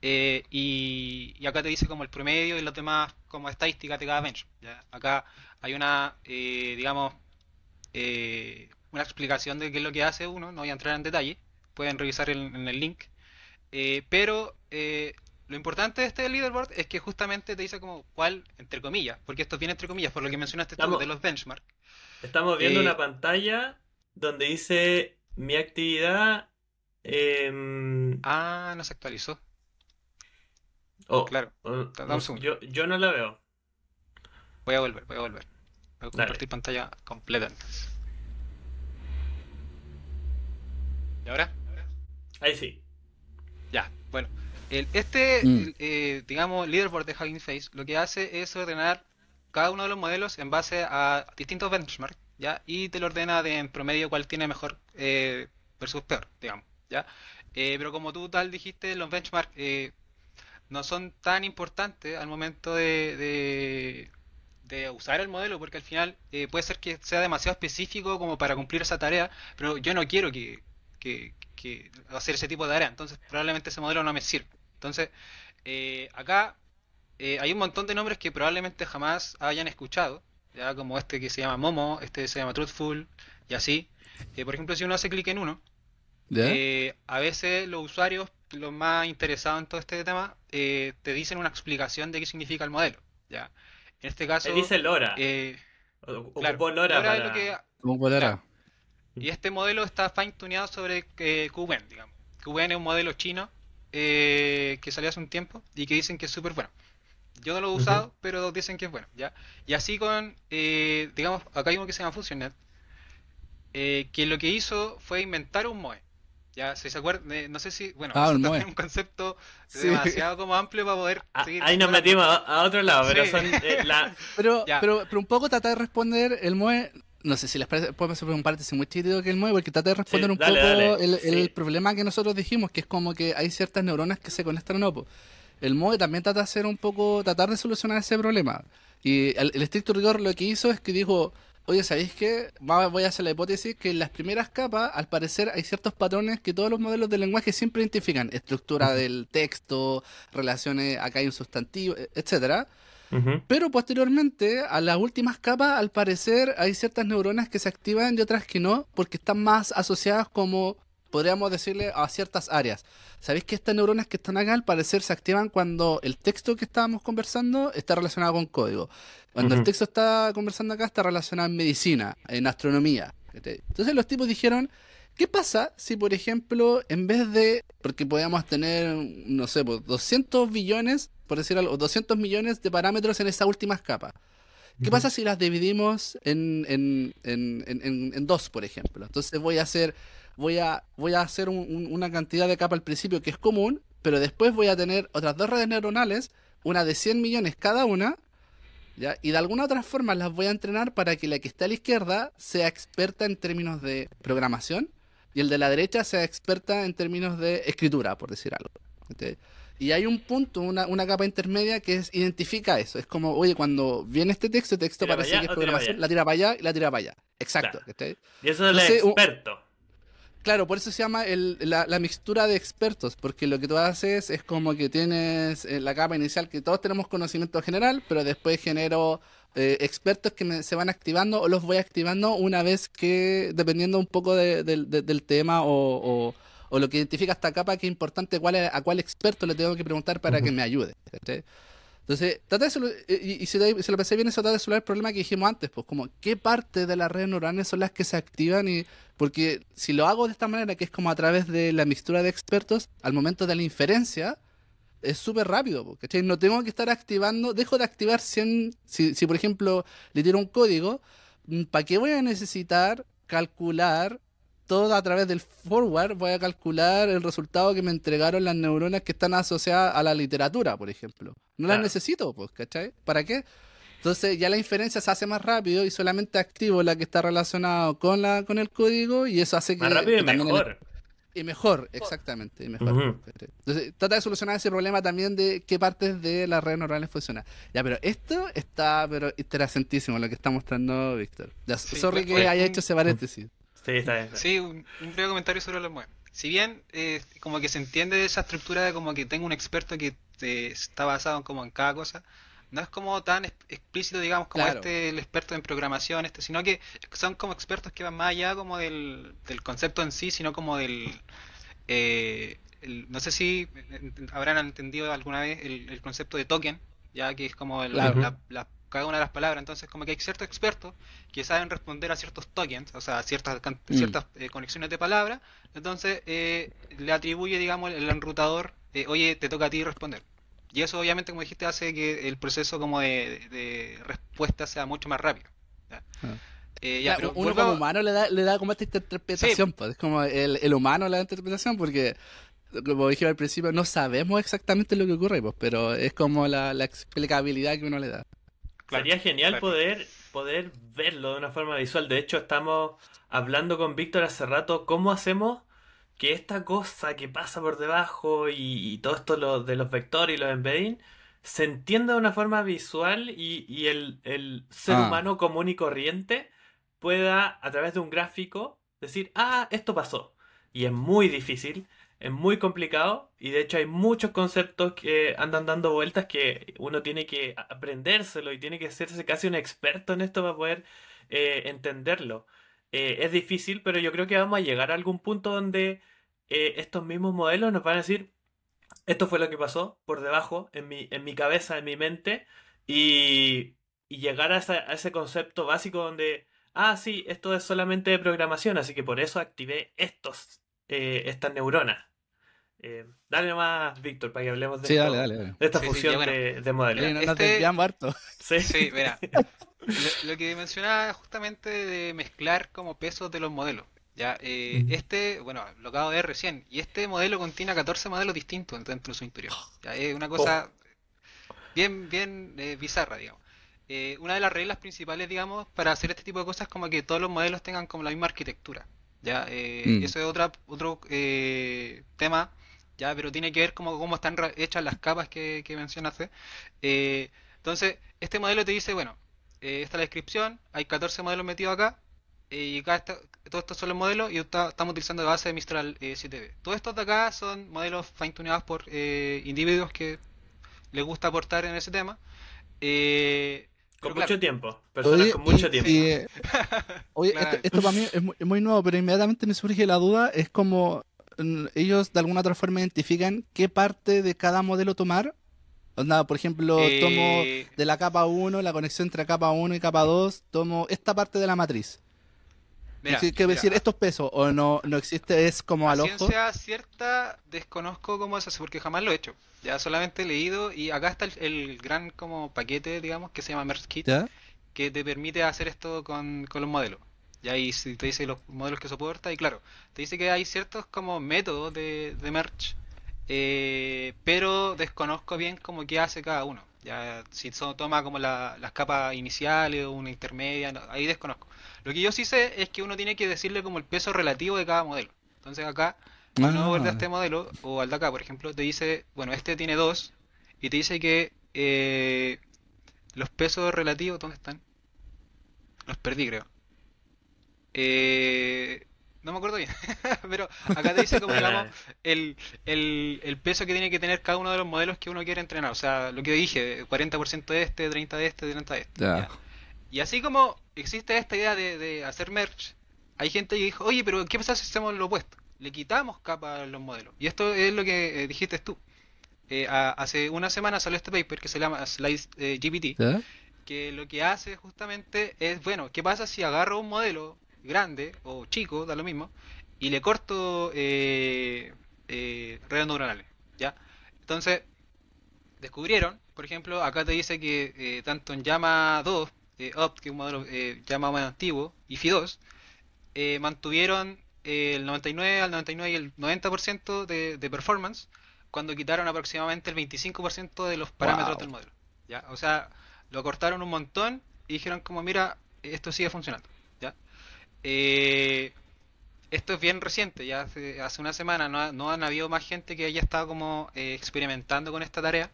Y acá te dice como el promedio y los demás como estadísticas de cada benchmark, ¿ya? Acá hay digamos, una explicación de qué es lo que hace uno, no voy a entrar en detalle, pueden revisar en el link. Pero lo importante de este leaderboard es que justamente te dice como cuál, entre comillas, porque esto viene entre comillas, por lo que mencionaste tú, Estamos, de los benchmarks. estamos viendo una Eh, pantalla donde dice mi actividad. no se actualizó. Oh, Claro, dame no un sé, segundo. yo no la veo. Voy a volver, voy a volver. Voy a Dale. compartir pantalla completa entonces. ¿Y ahora? Ahí sí. Ya, bueno. Mm, Digamos, leaderboard de Hugging Face lo que hace es ordenar cada uno de los modelos en base a distintos benchmarks, ¿ya? Y te lo ordena en promedio cuál tiene mejor versus peor, digamos, ¿ya? Pero como tú tal dijiste, los benchmarks no son tan importantes al momento de usar el modelo, porque al final puede ser que sea demasiado específico como para cumplir esa tarea, pero yo no quiero que hacer ese tipo de tarea, entonces probablemente ese modelo no me sirve. Entonces, acá hay un montón de nombres que probablemente jamás hayan escuchado, ya como este que se llama Momo, este se llama Truthful, y así. Por ejemplo, si uno hace clic en uno, ¿Ya? a veces los usuarios, los más interesados en todo este tema, te dicen una explicación de qué significa el modelo. ¿Ya? En este Ahí caso, dice Lora. eh, claro, Ocupó Lora LoRa es lo para. que... ¿Cómo Claro, volará? y este modelo está fine tuneado sobre QBen, digamos. QBen es un modelo chino que salió hace un tiempo y que dicen que es súper bueno. Yo no lo he Ujú. usado, pero dicen que es bueno, ¿ya? Y así con, digamos, acá hay uno que se llama FusionNet, que lo que hizo fue inventar un MOE. Ya, si se acuerdan, no sé si, bueno, Ah, eso el también Moe. es un concepto Sí. demasiado como amplio para poder seguir Ahí nos explorando. metimos a otro lado, Sí, pero son la. ya, Pero un poco trata de responder el MOE. No sé si les parece, podemos hacer un paréntesis muy chiquitito que el MOE, porque trata de responder Sí, un dale, poco dale. el Sí. problema que nosotros dijimos, que es como que hay ciertas neuronas que se conectan o no, po. El MOE también trata de hacer un poco, tratar de solucionar ese problema. Y el estricto rigor lo que hizo es que dijo, oye, ¿sabéis qué? Voy a hacer la hipótesis que en las primeras capas, al parecer, hay ciertos patrones que todos los modelos de lenguaje siempre identifican. Estructura Ujú. del texto, relaciones, acá hay un sustantivo, etcétera. Ujú, Pero posteriormente, a las últimas capas, al parecer, hay ciertas neuronas que se activan y otras que no, porque están más asociadas como, podríamos decirle, a ciertas áreas. ¿Sabéis que estas neuronas que están acá, al parecer, se activan cuando el texto que estábamos conversando está relacionado con código? Cuando el ujú. texto está conversando acá, está relacionado en medicina, en astronomía. ¿Cachai? Entonces los tipos dijeron, ¿qué pasa si, por ejemplo, en vez de, porque podíamos tener, no sé, pues, 200 billones, por decir algo, 200 millones de parámetros en esas últimas capas? ¿Qué Ujú. pasa si las dividimos en dos, por ejemplo? Entonces voy a hacer una cantidad de capa al principio que es común, pero después voy a tener otras dos redes neuronales, una de 100 millones cada una, ¿ya? Y de alguna otra forma las voy a entrenar para que la que está a la izquierda sea experta en términos de programación y el de la derecha sea experta en términos de escritura, por decir algo. ¿Ok? Y hay un punto, una capa intermedia que identifica eso. Es como, oye, cuando viene este texto ¿Tira para parece allá que es o tira para programación, allá? la tira para allá y la tira para allá. Exacto. Claro. ¿Cachai? Y eso es el Entonces, experto. claro, por eso se llama la mixtura de expertos, porque lo que tú haces es como que tienes la capa inicial que todos tenemos conocimiento general, pero después genero expertos que se van activando o los voy activando una vez que, dependiendo un poco del tema o lo que identifica esta capa, que es importante a cuál experto le tengo que preguntar para que Ujú. me ayude. ¿Cachai? Entonces, trata de y si lo pensé bien, eso trata de solucionar el problema que dijimos antes, pues como qué parte de las redes neuronales son las que se activan y porque si lo hago de esta manera, que es como a través de la mixtura de expertos, al momento de la inferencia, es súper rápido, po, ¿cachai? No tengo que estar activando, dejo de activar 100, si por ejemplo le tiro un código, ¿para qué voy a necesitar calcular todo a través del forward? Voy a calcular el resultado que me entregaron las neuronas que están asociadas a la literatura, por ejemplo. No las Claro. necesito, pues, ¿cachai? ¿Para qué? Entonces ya la inferencia se hace más rápido y solamente activo la que está relacionada con el código y eso hace Más rápido y que también mejor. y mejor, exactamente, y mejor. Ujú. Entonces, trata de solucionar ese problema también de qué partes de las redes neurales funcionan. Ya, pero esto está, pero interesantísimo lo que está mostrando Víctor. Ya, Sí, sorry que Oye, haya hecho ese paréntesis. sí, está bien. sí, un breve comentario sobre los modelos. Si bien como que se entiende de esa estructura de como que tengo un experto que está basado como en cada cosa, no es como tan explícito, digamos, como Claro. este, el experto en programación, sino que son como expertos que van más allá como del concepto en sí, sino como no sé si habrán entendido alguna vez el concepto de token, ya que es como Claro. Ujú. cada una de las palabras. Entonces, como que hay ciertos expertos que saben responder a ciertos tokens, o sea, a Mm. ciertas conexiones de palabras. Entonces, le atribuye, digamos, el enrutador, oye, te toca a ti responder. Y eso, obviamente, como dijiste, hace que el proceso como de respuesta sea mucho más rápido. ¿Ya? Ah. Ya, Claro, pero uno como vuelvo. humano le da como esta Sí, interpretación, pues es como el humano le da interpretación porque, como dije al principio, no sabemos exactamente lo que ocurre, pues, pero es como la explicabilidad que uno le da. claro, Sería genial claro. poder verlo de una forma visual. De hecho, estamos hablando con Víctor hace rato cómo hacemos que esta cosa que pasa por debajo y todo esto de los vectores y los embedding se entienda de una forma visual y el ser Ah, humano común y corriente pueda, a través de un gráfico, decir, ah, esto pasó. Y es muy difícil, es muy complicado y de hecho hay muchos conceptos que andan dando vueltas que uno tiene que aprendérselo y tiene que hacerse casi un experto en esto para poder entenderlo. Es difícil, pero yo creo que vamos a llegar a algún punto donde estos mismos modelos nos van a decir, esto fue lo que pasó por debajo, en mi cabeza, en mi mente, y llegar a ese concepto básico donde, ah, sí, esto es solamente de programación, así que por eso activé estas neuronas. Dale nomás, Víctor, para que hablemos sí, dale, dale, dale. de esta Sí, sí, ya fusión bueno. de modelos. Mira, Oye, nos desviamos harto. ¿Sí? sí, mira, lo que mencionaba justamente de mezclar como pesos de los modelos. Ya, Mm. bueno, lo acabo de ver recién, y este modelo contiene 14 modelos distintos dentro de su interior. Ya, es una Oh. cosa bien bizarra, digamos. Una de las reglas principales, digamos, para hacer este tipo de cosas es como que todos los modelos tengan como la misma arquitectura. Ya, Mm. eso es otro tema, ya, pero tiene que ver como cómo están hechas las capas que mencionaste. Entonces, este modelo te dice, bueno, esta es la descripción, hay 14 modelos metidos acá, y todos estos son los modelos y estamos utilizando la base de Mistral 7B. Todos estos de acá son modelos fine-tuneados por individuos que les gusta aportar en ese tema. Con Pero claro, mucho tiempo. Personas Oye, con mucho tiempo. oye, claramente. esto para mí es muy nuevo, pero inmediatamente me surge la duda, es como ellos de alguna otra forma identifican qué parte de cada modelo tomar. Onda, por ejemplo, tomo Eh, de la capa uno la conexión entre capa uno y capa 2 tomo esta parte de la matriz. ¿Qué mira, decir? ¿Estos pesos o no existe? ¿Es como a al ojo? ciencia cierta desconozco cómo es eso, porque jamás lo he hecho. Ya solamente he leído y acá está el gran como paquete, digamos, que se llama Merge Kit, ¿Ya? que te permite hacer esto con los modelos. Y ahí si te dice los modelos que soporta, y claro, te dice que hay ciertos como métodos de merge, pero desconozco bien como qué hace cada uno. Ya si toma como las capas iniciales o una intermedia, ahí desconozco. Lo que yo sí sé es que uno tiene que decirle como el peso relativo de cada modelo. Entonces acá, si uno vuelve a Ah, este modelo, o al de acá, por ejemplo, te dice, bueno, este tiene 2 y te dice que los pesos relativos, ¿dónde están? Los perdí, creo. Eh, no me acuerdo bien, pero acá te dice como digamos Dale, el peso que tiene que tener cada uno de los modelos que uno quiere entrenar. O sea, lo que dije, 40% de este, 30 de este, 30 de este. ya. ¿Ya? Y así como existe esta idea de hacer merge, hay gente que dijo, oye, pero ¿qué pasa si hacemos lo opuesto? Le quitamos capa a los modelos. Y esto es lo que dijiste tú. Hace una semana salió este paper que se llama Slice GPT, ¿Ya? que lo que hace justamente es, bueno, ¿qué pasa si agarro un modelo grande o chico, da lo mismo, y le corto redes neuronales? ¿Ya? Entonces, descubrieron, por ejemplo, acá te dice que tanto en Llama 2, Opt, que es un modelo Llama más antiguo, y Fi2, mantuvieron el 99 al 99 y el 90% de performance cuando quitaron aproximadamente el 25% de los parámetros Wow. del modelo. ¿Ya? O sea, lo cortaron un montón y dijeron como, mira, esto sigue funcionando. ¿Ya? Eh, Esto es bien reciente, ya hace una semana no han habido más gente que haya estado como experimentando con esta tarea,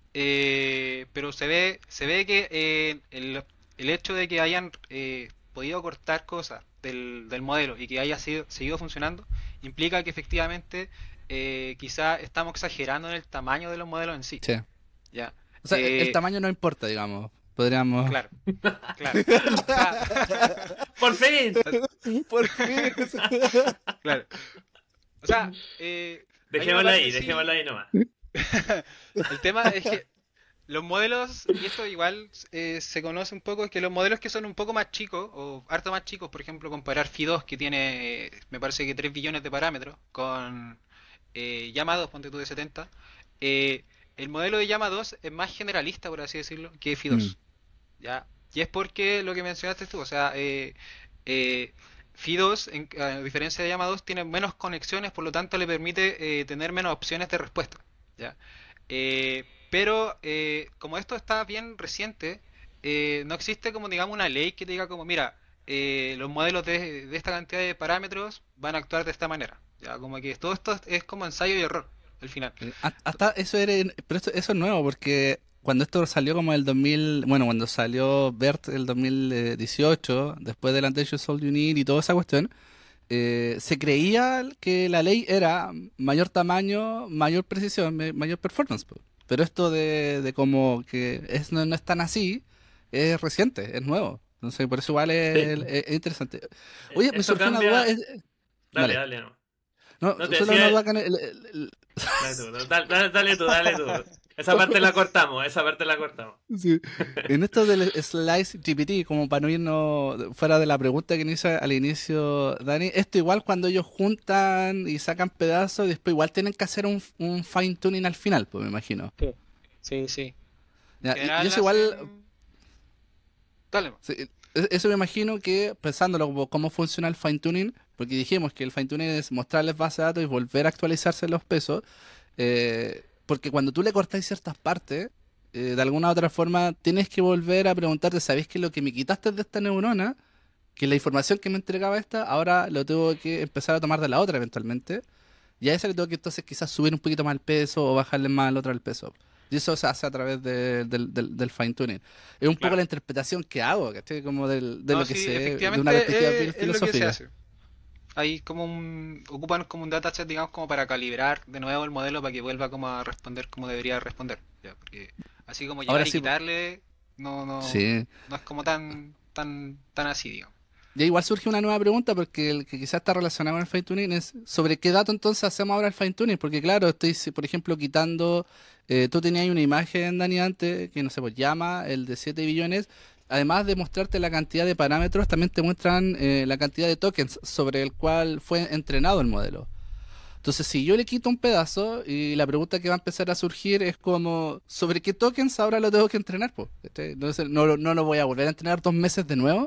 pero se ve que el hecho de que hayan podido cortar cosas del modelo y que haya seguido funcionando implica que efectivamente quizá estamos exagerando en el tamaño de los modelos en sí. Sí. ¿Ya? O sea, el Eh, tamaño no importa, digamos. Podríamos. claro, claro. O sea, ¡Por fin! Por fin. claro. O sea, hay una parte Dejémosla sí. ahí nomás. El tema es que los modelos, y esto igual se conoce un poco, es que los modelos que son un poco más chicos, o harto más chicos, por ejemplo, comparar Fi2, que tiene, me parece que 3 billones de parámetros, con Llama 2, ponte tú de 70, eh, el modelo de Llama 2 es más generalista, por así decirlo, que Mm, Fi2. ¿Ya? Y es porque lo que mencionaste tú, o sea, eh, Fi2, a diferencia de Llama 2, tiene menos conexiones, por lo tanto le permite tener menos opciones de respuesta. ¿Ya? Pero como esto está bien reciente, no existe como digamos una ley que te diga como, mira, los modelos de esta cantidad de parámetros van a actuar de esta manera. Ya, como que todo esto es como ensayo y error al final. Hasta eso era. Pero eso es nuevo, porque cuando esto salió como el 2000. Bueno, cuando salió BERT el 2018, después del Audacious All You Need y toda esa cuestión. Se creía que la ley era mayor tamaño, mayor precisión, mayor performance, po. Pero esto de como que no es tan así, es reciente, es nuevo. Entonces, por eso igual Sí, es interesante. Oye, me eso surgió una duda. cambia. Dale, Dale. dale, no. No, No te solo una decía. duda acá Dale tú, dale tú, dale tú. Esa parte la cortamos, esa parte la cortamos. Sí. En esto del Slice GPT, como para no irnos fuera de la pregunta que hizo al inicio Dani, esto igual cuando ellos juntan y sacan pedazos, después igual tienen que hacer un fine tuning al final, pues me imagino. Sí, sí, sí. En Ya, y general eso igual, hacen... Dale. sí, eso me imagino que pensándolo como cómo funciona el fine tuning, porque dijimos que el fine tuning es mostrarles base de datos y volver a actualizarse los pesos, porque cuando tú le cortas ciertas partes, de alguna u otra forma tienes que volver a preguntarte, ¿sabéis que lo que me quitaste de esta neurona, que la información que me entregaba esta, ahora lo tengo que empezar a tomar de la otra eventualmente? Y a esa le tengo que entonces quizás subir un poquito más el peso o bajarle más al otro el peso. Y eso se hace a través del fine tuning. Es un poco Claro. la interpretación que hago, ¿cachai? Como de No, lo que sí, sé, de una efectivamente perspectiva bien es lo que se filosófica. hace. Hay como ocupan como un dataset, digamos, como para calibrar de nuevo el modelo para que vuelva como a responder como debería responder. Ya, porque así como Ahora llegar y sí, quitarle. no, no, Sí. no es como tan así, digamos. Y igual surge una nueva pregunta porque el que quizás está relacionado con el fine tuning es sobre qué dato entonces hacemos ahora el fine tuning, porque claro, estoy por ejemplo quitando, tú tenías una imagen, Dani, antes, que no sé, pues llama el de 7 billones, además de mostrarte la cantidad de parámetros, también te muestran la cantidad de tokens sobre el cual fue entrenado el modelo. Entonces, si yo le quito un pedazo y la pregunta que va a empezar a surgir es como, ¿sobre qué tokens ahora lo tengo que entrenar? Pues, entonces, no lo voy a volver a entrenar 2 meses de nuevo.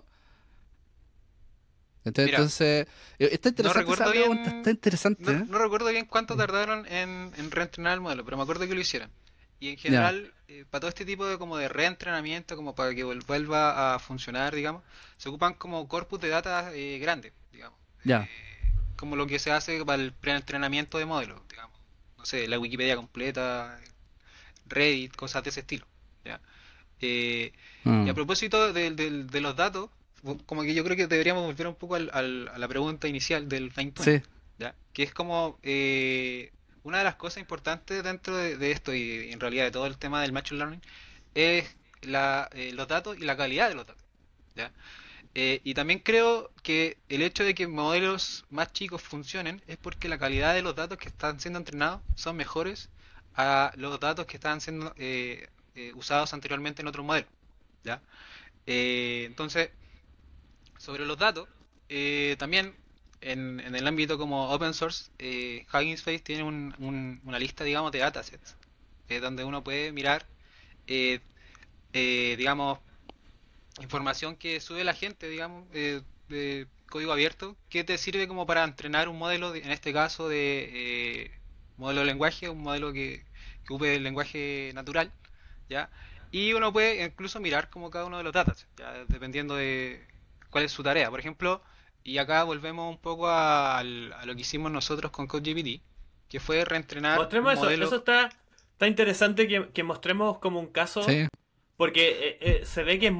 Mira, Entonces, está no interesante esa recuerdo pregunta, está bien, interesante, ¿eh? no recuerdo bien cuánto tardaron en reentrenar el modelo, pero me acuerdo que lo hicieron. Y en Ya, general, para todo este tipo de como de reentrenamiento, como para que vuelva a funcionar, digamos, se ocupan como corpus de data grandes, digamos. ya. Como lo que se hace para el preentrenamiento de modelos, digamos. No sé, la Wikipedia completa, Reddit, cosas de ese estilo. ¿Ya? Eh, y a Mm, propósito de los datos, como que yo creo que deberíamos volver un poco a la pregunta inicial del fine tuning, sí, ¿ya? Que es como una de las cosas importantes dentro de esto y en realidad de todo el tema del machine learning es los datos y la calidad de los datos, ¿ya? Y también creo que el hecho de que modelos más chicos funcionen es porque la calidad de los datos que están siendo entrenados son mejores a los datos que estaban siendo usados anteriormente en otros modelos, ¿ya? Entonces, sobre los datos, también en el ámbito como open source, Hugging Face tiene una lista, digamos, de datasets, donde uno puede mirar, eh, digamos, información que sube la gente, digamos, de código abierto, que te sirve como para entrenar un modelo, en este caso de modelo de lenguaje, un modelo que ocupe el lenguaje natural, ¿ya? Y uno puede incluso mirar como cada uno de los datas, ya dependiendo de cuál es su tarea. Por ejemplo, y acá volvemos un poco a lo que hicimos nosotros con CodeGPT, que fue reentrenar un Mostremos eso. Eso modelo. está interesante que mostremos como un caso. sí, Porque se ve que es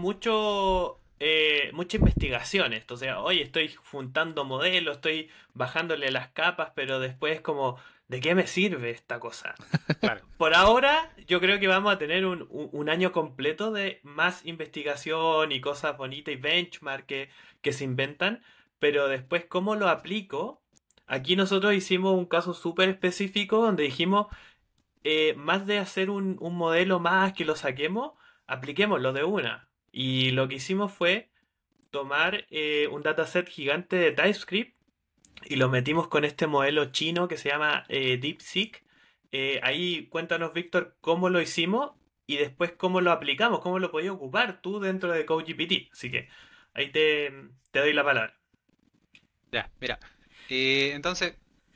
mucha investigación esto. O sea, oye, estoy juntando modelos, estoy bajándole las capas, pero después como, ¿de qué me sirve esta cosa? Claro. Por ahora, yo creo que vamos a tener un año completo de más investigación y cosas bonitas y benchmark que se inventan, pero después, ¿cómo lo aplico? Aquí nosotros hicimos un caso súper específico donde dijimos, más de hacer un modelo más que lo saquemos, apliquémoslo de una. Y lo que hicimos fue tomar un dataset gigante de TypeScript y lo metimos con este modelo chino que se llama DeepSeek. Ahí cuéntanos, Víctor, cómo lo hicimos y después cómo lo aplicamos, cómo lo podías ocupar tú dentro de CodeGPT. Así que ahí te doy la palabra. Ya, mira. Entonces,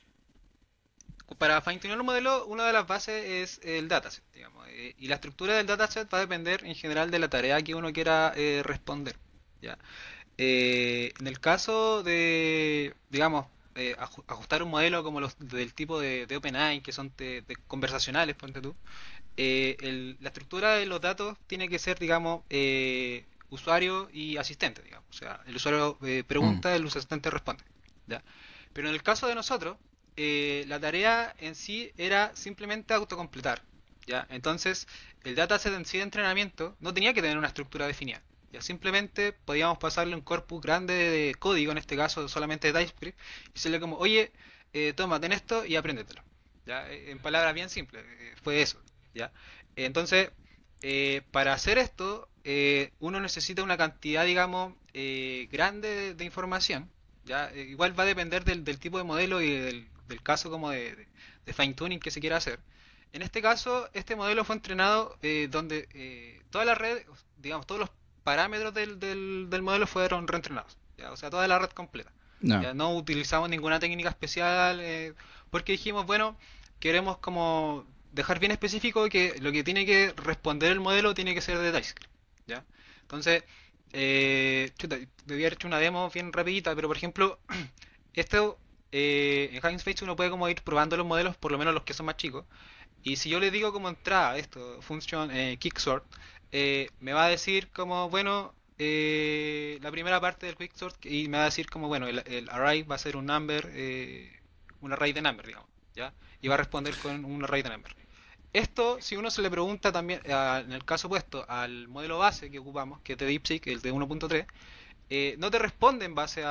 para fine-tunear un modelo, una de las bases es el dataset, digamos, y la estructura del dataset va a depender en general de la tarea que uno quiera responder, ¿ya? En el caso de, digamos, ajustar un modelo como los del tipo de OpenAI, que son de conversacionales, ponte tú, la estructura de los datos tiene que ser, digamos, usuario y asistente, digamos. O sea, el usuario mm, pregunta, el asistente responde, ¿ya? Pero en el caso de nosotros, la tarea en sí era simplemente autocompletar, ¿ya? Entonces, el dataset en sí de entrenamiento no tenía que tener una estructura definida. Ya simplemente podíamos pasarle un corpus grande de código, en este caso solamente de TypeScript, y decirle como, oye, toma, ten esto y apréndetelo. ¿Ya? En palabras bien simples, fue eso. ¿Ya? Entonces, para hacer esto, uno necesita una cantidad, digamos, grande de información. ¿Ya? Igual va a depender del tipo de modelo y del caso como de fine tuning que se quiera hacer. En este caso, este modelo fue entrenado donde toda la red, digamos, todos los parámetros del modelo fueron reentrenados. ¿Ya? O sea, toda la red completa. no, Ya no utilizamos ninguna técnica especial porque dijimos, bueno, queremos como dejar bien específico que lo que tiene que responder el modelo tiene que ser de TypeScript. ¿Ya? Entonces, chuta, debía haber hecho una demo bien rapidita, pero por ejemplo, esto en Hugging Face uno puede como ir probando los modelos, por lo menos los que son más chicos. Y si yo le digo como entrada esto, function quicksort, me va a decir como, bueno, la primera parte del quicksort y me va a decir como, bueno, el array va a ser un number, un array de number, digamos, ¿ya? Y va a responder con un array de number. Esto, si uno se le pregunta también, en el caso opuesto, al modelo base que ocupamos, que es de DeepSeek, el de 1.3, no te responde en base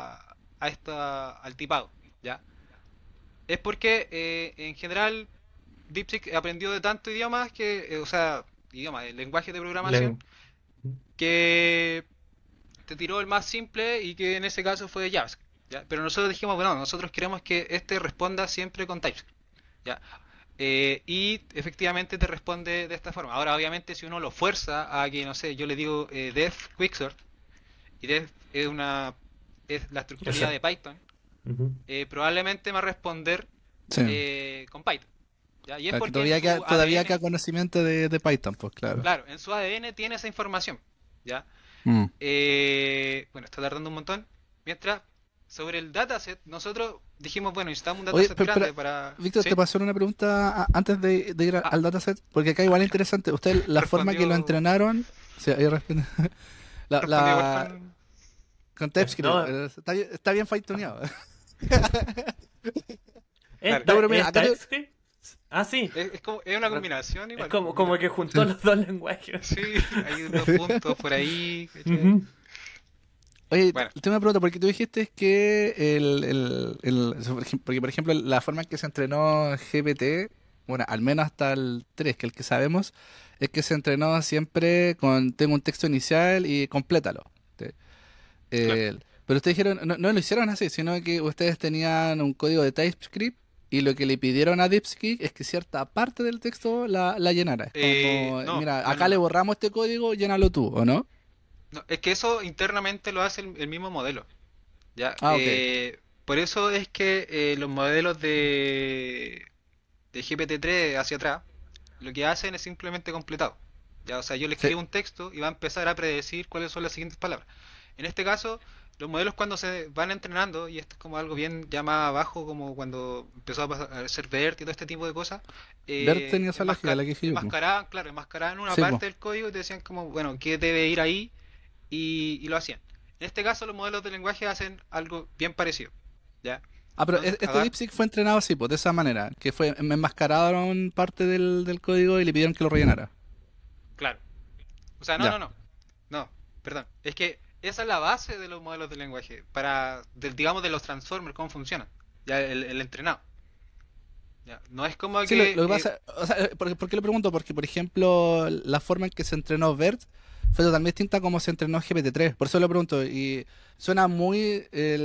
al tipado, ¿ya? Es porque en general DeepSeek aprendió de tantos idiomas o sea, idiomas, lenguajes de programación, Len- que te tiró el más simple y que en ese caso fue JavaScript, ¿ya? Pero nosotros dijimos, bueno, nosotros queremos que este responda siempre con TypeScript, ¿ya? Y efectivamente te responde de esta forma. Ahora, obviamente, si uno lo fuerza a que, no sé, yo le digo def quicksort, y def es la estructuralidad Ese. de Python, Ujú. probablemente me va a responder Sí. con Python, ¿ya? Y es Claro, que porque en su todavía queda ADN, conocimiento de Python, pues claro. claro, en su ADN tiene esa información, ¿ya? Mm. Bueno, está tardando un montón. Mientras, sobre el dataset, nosotros dijimos, bueno, necesitamos un Oye, dataset pero, grande para... Víctor, te ¿Sí? paso una pregunta antes de ir Ah, al dataset, porque acá igual es interesante. Usted, la forma que lo respondió... entrenaron, sí, ahí la, Respondió igual la, con... con TypeScript, No, está bien fine-tuneado. ¿es, Claro, No, pero mira, es TypeScript? Ah, sí. es una combinación Es igual, como, pues mira. como que juntó los dos lenguajes. Sí, hay unos puntos por ahí, ¿cachai? Ujú. Oye, Bueno, tengo una pregunta, porque tú dijiste que porque por ejemplo la forma en que se entrenó GPT, bueno, al menos hasta el 3 que el que sabemos, es que se entrenó siempre con, tengo un texto inicial y complétalo. ¿Sí? claro. Pero ustedes dijeron, no, no lo hicieron así, sino que ustedes tenían un código de TypeScript y lo que le pidieron a DeepSeek es que cierta parte del texto la llenara. Es como, No, mira, no, no, acá le no. borramos este código, llénalo tú, ¿o no? No, es que eso internamente lo hace el mismo modelo, ¿ya? Ah, ok. Por eso es que los modelos de GPT-3 hacia atrás, lo que hacen es simplemente completado. Ya, o sea, yo le Sí. escribo un texto y va a empezar a predecir cuáles son las siguientes palabras. En este caso, los modelos cuando se van entrenando, y esto es como algo bien ya más abajo, como cuando empezó a ser BERT y todo este tipo de cosas, Bert tenía esa lógica, la que dije yo, po. enmascaraban, claro, enmascaraban una Sí, po. parte del código y te decían como, bueno, qué debe ir ahí, y lo hacían. En este caso, los modelos de lenguaje hacen algo bien parecido, ¿ya? Ah, pero Entonces, este DeepSeek fue entrenado así, pues, de esa manera, que fue, me enmascararon parte del código y le pidieron que lo rellenara. claro. O sea, no, Ya. no, no. No, perdón. Es que esa es la base de los modelos de lenguaje, digamos, de los transformers, cómo funcionan. Ya, el entrenado. Ya. No es como Sí, lo que que... pasa, o sea, ¿por qué lo pregunto? Porque, por ejemplo, la forma en que se entrenó BERT fue totalmente distinta a cómo se entrenó GPT-3. Por eso lo pregunto. Y suena muy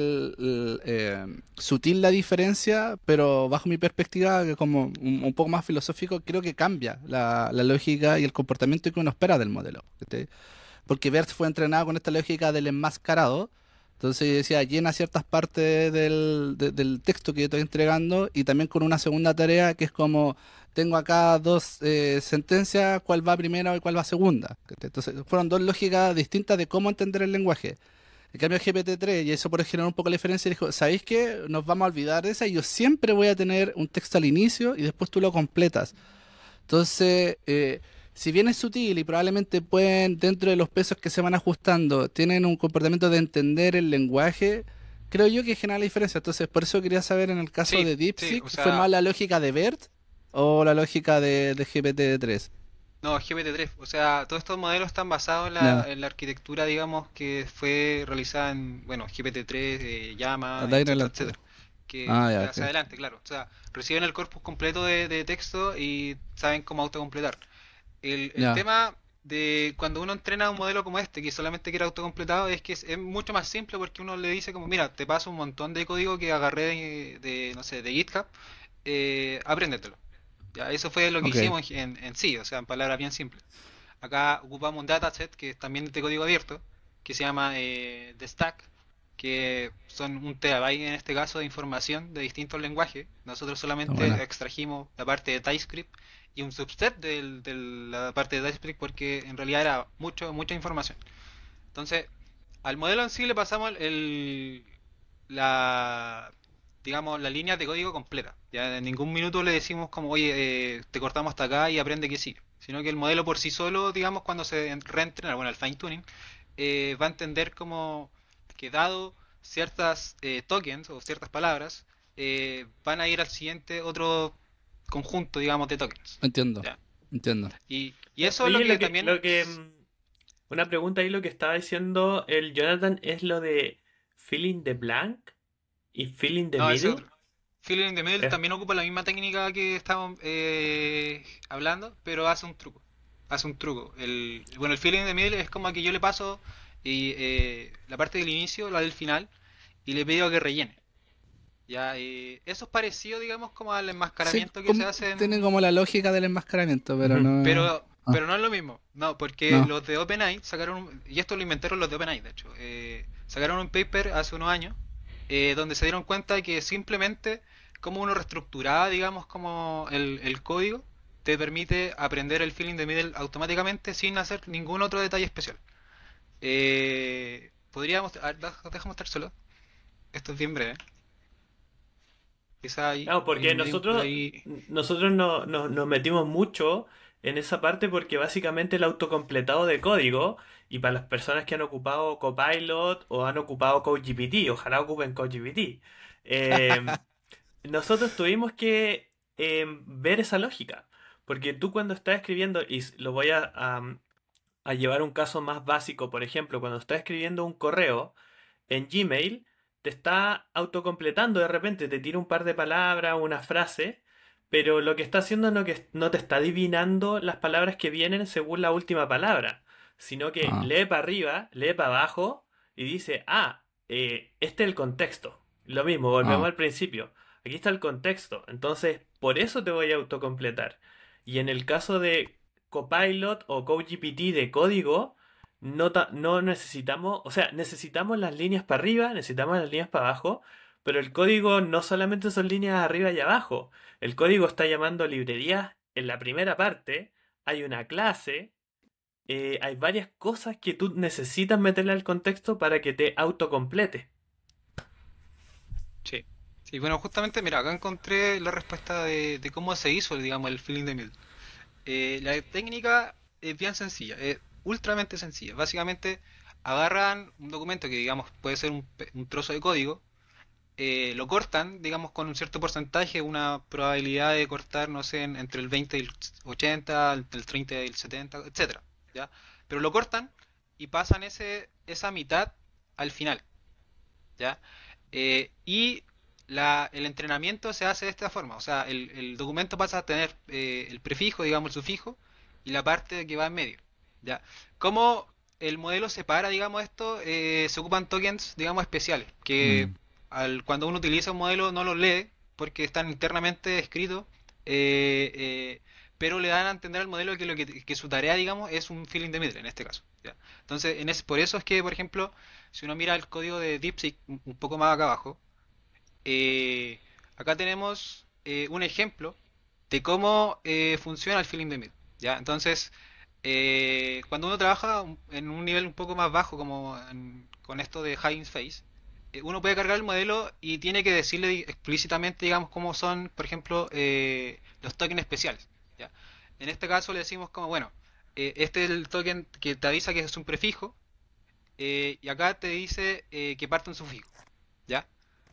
sutil la diferencia, pero bajo mi perspectiva, que como un poco más filosófico, creo que cambia la lógica y el comportamiento que uno espera del modelo. ¿Cachai? Porque BERT fue entrenado con esta lógica del enmascarado. Entonces yo decía, llena ciertas partes del texto que yo estoy entregando y también con una segunda tarea que es como, tengo acá dos sentencias, cuál va primero y cuál va segunda. Entonces fueron dos lógicas distintas de cómo entender el lenguaje. En cambio GPT-3, y eso por generar un poco la diferencia, dijo, ¿sabéis qué? Nos vamos a olvidar de esa y yo siempre voy a tener un texto al inicio y después tú lo completas. Entonces, si bien es sutil y probablemente pueden, dentro de los pesos que se van ajustando, tienen un comportamiento de entender el lenguaje, creo yo que genera la diferencia. Entonces, por eso quería saber en el caso Sí, de sí, o DeepSeek, ¿fue sea, más la lógica de BERT o la lógica de GPT-3? no, GPT-3. O sea, todos estos modelos están basados Ya, en la arquitectura, digamos, que fue realizada en, bueno, GPT-3, Llama, de ahí en etcétera, adelante. etcétera. Que Ah, ya, de ok. hacia adelante, claro. O sea, reciben el corpus completo de texto y saben cómo autocompletar. El Ya, tema de cuando uno entrena un modelo como este, que solamente quiere autocompletado, es que es mucho más simple porque uno le dice como, mira, te paso un montón de código que agarré no sé, de GitHub, apréndetelo. Ya, eso fue lo que ok. hicimos en sí, o sea, en palabras bien simples. Acá ocupamos un dataset que es también de código abierto, que se llama The Stack, que son un terabyte en este caso de información de distintos lenguajes. Nosotros Está solamente buena. extrajimos la parte de TypeScript y un subset de la parte de TypeScript porque en realidad era mucha información. Entonces, al modelo en sí le pasamos la, digamos, la línea de código completa. Ya en ningún minuto le decimos como, oye, te cortamos hasta acá y aprende que sí. Sino que el modelo por sí solo, digamos, cuando se reentrena, bueno, el fine tuning, va a entender como que dado ciertas tokens o ciertas palabras, van a ir al siguiente otro conjunto, digamos, de tokens. Entiendo, ¿Ya? entiendo. Y eso es lo Oye, que también... una pregunta ahí, lo que estaba diciendo el Jonathan es lo de filling the blank y filling the No, ese es middle. otro. Filling in the Middle Es- también ocupa la misma técnica que estábamos hablando, pero hace un truco. Hace un truco. Bueno, el Filling in the Middle es como que yo le paso la parte del inicio, la del final, y le pido que rellene. Ya, eso es parecido, digamos, como al Sí, enmascaramiento que se hace tiene en... como la lógica del enmascaramiento, pero Ujú. no. Pero no es lo mismo. No, porque No. los de OpenAI sacaron, y esto lo inventaron los de OpenAI, de hecho, sacaron un paper hace unos años donde se dieron cuenta de que simplemente como uno reestructuraba, digamos, como el código, te permite aprender el filling de middle automáticamente sin hacer ningún otro detalle especial. Podríamos, a ver, déjame mostrar solo. Esto es bien breve. Quizá Claro, hay porque un link por nosotros, ahí. nosotros nos metimos mucho en esa parte porque básicamente el autocompletado de código, y para las personas que han ocupado Copilot o han ocupado CodeGPT, ojalá ocupen CodeGPT, nosotros tuvimos que ver esa lógica. Porque tú cuando estás escribiendo, y lo voy a llevar a un caso más básico, por ejemplo, cuando estás escribiendo un correo en Gmail, te está autocompletando de repente, te tira un par de palabras, una frase, pero lo que está haciendo no te está adivinando las palabras que vienen según la última palabra, sino que Ah, lee para arriba, lee para abajo y dice, este es el contexto. Lo mismo, volvemos ah. al principio. Aquí está el contexto, entonces por eso te voy a autocompletar. Y en el caso de Copilot o CodeGPT de código, no necesitamos, o sea, necesitamos las líneas para arriba, necesitamos las líneas para abajo, pero el código no solamente son líneas arriba y abajo. El código está llamando librerías en la primera parte, hay una clase, hay varias cosas que tú necesitas meterle al contexto para que te autocomplete. Sí. Sí, bueno, justamente, mira, acá encontré la respuesta de cómo se hizo, digamos, el filling de middle. La técnica es bien sencilla, es ultramente sencilla. Básicamente agarran un documento que digamos puede ser un trozo de código, lo cortan, digamos con un cierto porcentaje, una probabilidad de cortar, no sé, entre el 20 y el 80, entre el 30 y el 70, etcétera, ¿ya? Pero lo cortan y pasan esa mitad al final, ¿ya? Y el entrenamiento se hace de esta forma, o sea, el documento pasa a tener el prefijo, digamos, el sufijo, y la parte que va en medio, ¿ya? Como el modelo separa, digamos, esto, se ocupan tokens, digamos, especiales, que Mm. cuando uno utiliza un modelo no los lee, porque están internamente escritos, eh, eh, pero le dan a entender al modelo que su tarea, digamos, es un filling de middle, en este caso, ¿ya? Entonces, por eso es que, por ejemplo, si uno mira el código de DeepSeek un poco más acá abajo, eh, acá tenemos un ejemplo de cómo funciona el filling de mid. ¿Ya? Entonces, cuando uno trabaja en un nivel un poco más bajo, como con esto de high in face, uno puede cargar el modelo y tiene que decirle explícitamente, digamos, cómo son, por ejemplo, los tokens especiales. ¿Ya? En este caso le decimos como, bueno, este es el token que te avisa que es un prefijo, y acá te dice que parte un sufijo. ¿Ya?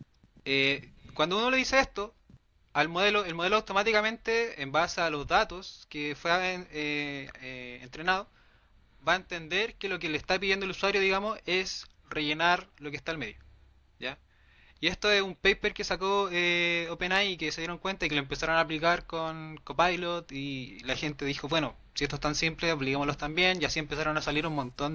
Cuando uno le dice esto al modelo, el modelo automáticamente, en base a los datos que fue entrenado, va a entender que lo que le está pidiendo el usuario, digamos, es rellenar lo que está al medio, ¿ya? Y esto es un paper que sacó OpenAI y que se dieron cuenta y que lo empezaron a aplicar con Copilot y la gente dijo, bueno, si esto es tan simple, apliquémoslo también y así empezaron a salir un montón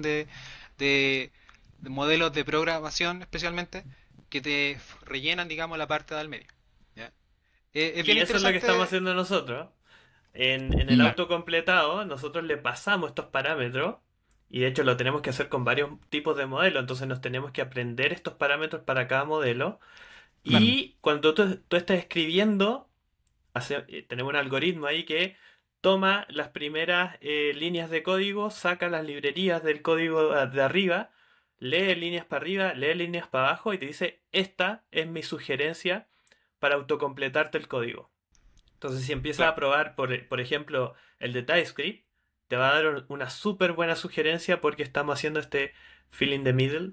de modelos de programación especialmente que te rellenan, digamos, la parte del medio, ¿ya? Es Y bien eso es lo que estamos interesante. haciendo nosotros. En el Ya. Claro, autocompletado, nosotros le pasamos estos parámetros, y de hecho lo tenemos que hacer con varios tipos de modelos, entonces nos tenemos que aprender estos parámetros para cada modelo. claro. Mm. Y cuando tú estás escribiendo, tenemos un algoritmo ahí que toma las primeras líneas de código, saca las librerías del código de arriba, lee líneas para arriba, lee líneas para abajo y te dice, esta es mi sugerencia para autocompletarte el código. Entonces, si empiezas a Claro. probar, por ejemplo, el de TypeScript, te va a dar una súper buena sugerencia porque estamos haciendo este fill in the middle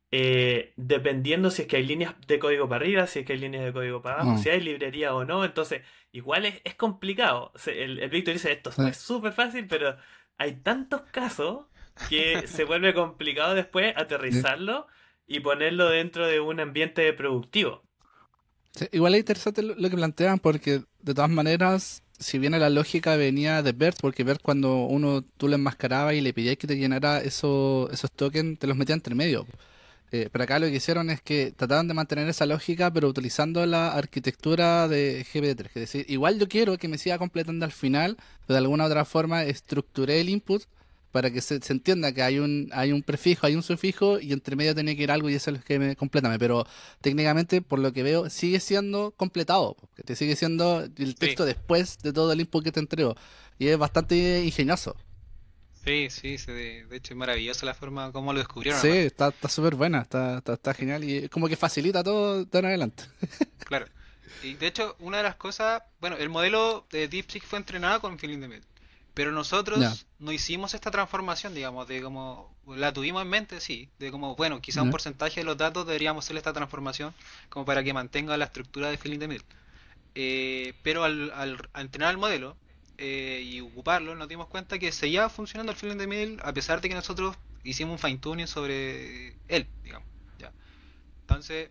dependiendo si es que hay líneas de código para arriba, si es que hay líneas de código para abajo, Mm, si hay librería o no. Entonces, igual es complicado. El Víctor dice esto sí. es súper fácil, pero hay tantos casos que se vuelve complicado después Sí. aterrizarlo y ponerlo dentro de un ambiente productivo. Sí, igual es interesante lo que plantean porque de todas maneras, si bien la lógica venía de BERT, porque BERT cuando tú lo enmascarabas y le pedías que te llenara esos tokens, te los metía entre medio. Pero acá lo que hicieron es que trataron de mantener esa lógica, pero utilizando la arquitectura de GPT-3. Es decir, igual yo quiero que me siga completando al final, pero de alguna otra forma estructuré el input para que se entienda que hay un prefijo, hay un sufijo y entre medio tiene que ir algo y eso es lo que me complétame. Pero técnicamente, por lo que veo, sigue siendo completado, que te sigue siendo el Sí, texto después de todo el input que te entregó. Y es bastante ingenioso. sí, sí, de hecho es maravillosa la forma como lo descubrieron Sí, aparte. está súper buena, está genial y como que facilita todo de en adelante. Claro. Y de hecho, una de las cosas, bueno, el modelo de DeepSeek fue entrenado con Feeling the Middle, pero Ya, nosotros no hicimos esta transformación, digamos, de como la tuvimos en mente, sí, de como, bueno, quizá un ya. porcentaje de los datos deberíamos hacer esta transformación como para que mantenga la estructura de Feeling the Middle. Pero al entrenar el modelo y ocuparlo, nos dimos cuenta que seguía funcionando el Feeling the Middle a pesar de que nosotros hicimos un fine tuning sobre él, digamos. ¿Ya? Entonces,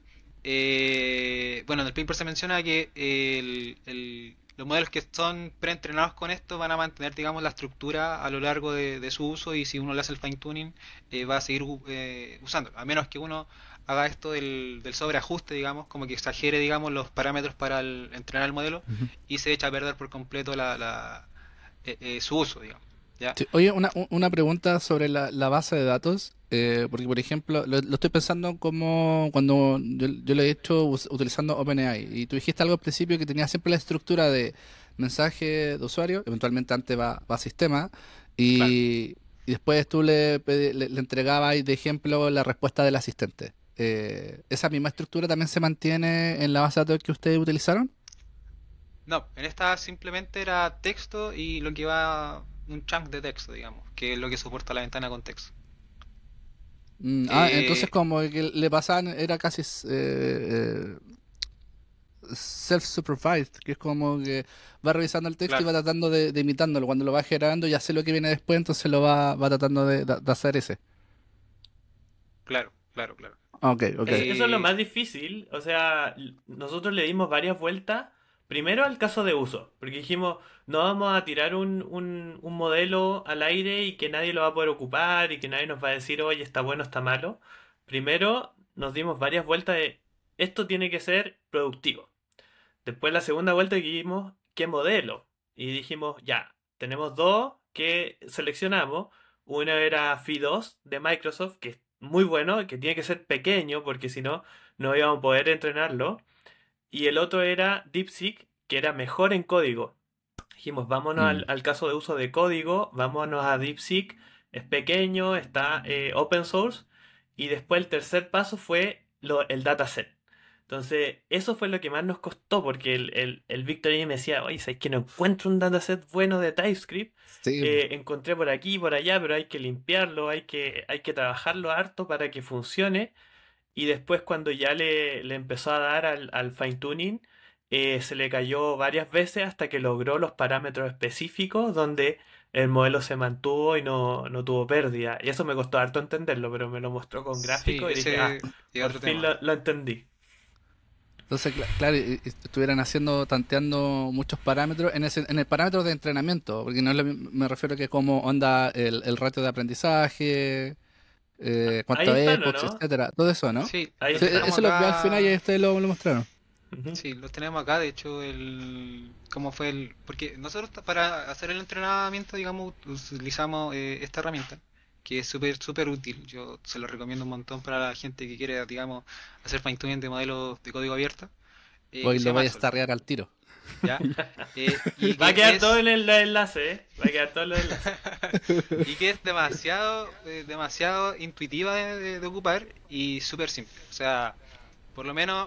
bueno, en el paper se menciona que los modelos que son preentrenados con esto van a mantener, digamos, la estructura a lo largo de su uso y si uno le hace el fine tuning va a seguir usando, a menos que uno haga esto del sobreajuste, digamos, como que exagere, digamos, los parámetros para entrenar el modelo Ujú. y se echa a perder por completo su uso, digamos. ¿Ya? Sí, oye, una pregunta sobre la base de datos, porque por ejemplo, lo estoy pensando como cuando yo lo he hecho utilizando OpenAI, y tú dijiste algo al principio que tenía siempre la estructura de mensaje de usuario, eventualmente antes va a sistema, Claro. y después tú le entregabas de ejemplo la respuesta del asistente. ¿Esa misma estructura también se mantiene en la base de datos que ustedes utilizaron? No, en esta simplemente era texto y lo que va un chunk de texto, digamos, que es lo que soporta la ventana con texto. Entonces Eh, como que le pasaban, era casi self-supervised, que es como que va revisando el texto y claro, va tratando de imitándolo. Cuando lo va generando ya sé lo que viene después, entonces va tratando de hacer ese. claro, claro, claro. Ok, ok. Eso es lo Eh, más difícil. O sea, nosotros le dimos varias vueltas. Primero al caso de uso, porque dijimos, no vamos a tirar un modelo al aire y que nadie lo va a poder ocupar y que nadie nos va a decir, oye, está bueno, está malo. Primero nos dimos varias vueltas de, esto tiene que ser productivo. Después la segunda vuelta que vimos, ¿qué modelo? Y dijimos, ya, tenemos dos que seleccionamos. Uno era Phi 2 de Microsoft, que es muy bueno, que tiene que ser pequeño porque si no, no íbamos a poder entrenarlo. Y el otro era DeepSeek, que era mejor en código. Dijimos, vámonos Mm, al caso de uso de código, vámonos a DeepSeek, es pequeño, está open source. Y después el tercer paso fue el dataset. Entonces, eso fue lo que más nos costó, porque el Víctor ahí me decía, oye, ¿sabes que no encuentro un dataset bueno de TypeScript? sí, Encontré por aquí y por allá, pero hay que limpiarlo, hay que trabajarlo harto para que funcione. Y después cuando ya le empezó a dar al fine tuning, se le cayó varias veces hasta que logró los parámetros específicos donde el modelo se mantuvo y no tuvo pérdida. Y eso me costó harto entenderlo, pero me lo mostró con sí, gráficos y dije, ese es por otro fin tema. lo entendí. entonces, claro, y estuvieran tanteando muchos parámetros en el parámetro de entrenamiento, porque no es me refiero que como onda el ratio de aprendizaje, Ahí cuánto están, ¿o epox, no? etcétera, todo eso, ¿no? Sí, Ahí los Sí, está. tenemos eso lo vi al final y acá. ustedes lo mostraron. Ujú. Sí, los tenemos acá. De hecho, cómo fue porque nosotros para hacer el entrenamiento, digamos, utilizamos esta herramienta que es súper súper útil. Yo se lo recomiendo un montón para la gente que quiere, digamos, hacer fine tuning de modelos de código abierto, que Hoy se lo llama voy a Solver, estarrear al tiro. ¿ya? Y Va a que quedar todo es en el enlace, ¿eh? Va a quedar todo en los enlaces. y que es demasiado intuitiva de ocupar y súper simple. O sea, por lo menos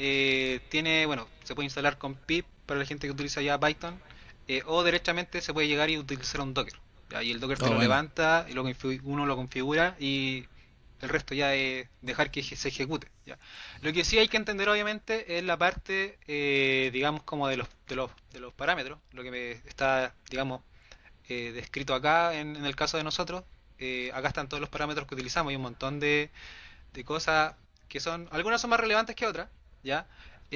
tiene, bueno, se puede instalar con pip para la gente que utiliza ya Python, o directamente se puede llegar y utilizar un Docker. ¿Ya? Y el Docker te Oh, lo bueno. levanta y uno lo configura y el resto ya es dejar que se ejecute. ¿Ya? Lo que sí hay que entender obviamente es la parte, digamos, como de los parámetros, lo que está, digamos, descrito acá en el caso de nosotros. Acá están todos los parámetros que utilizamos y un montón de cosas que son, algunas son más relevantes que otras, ¿ya?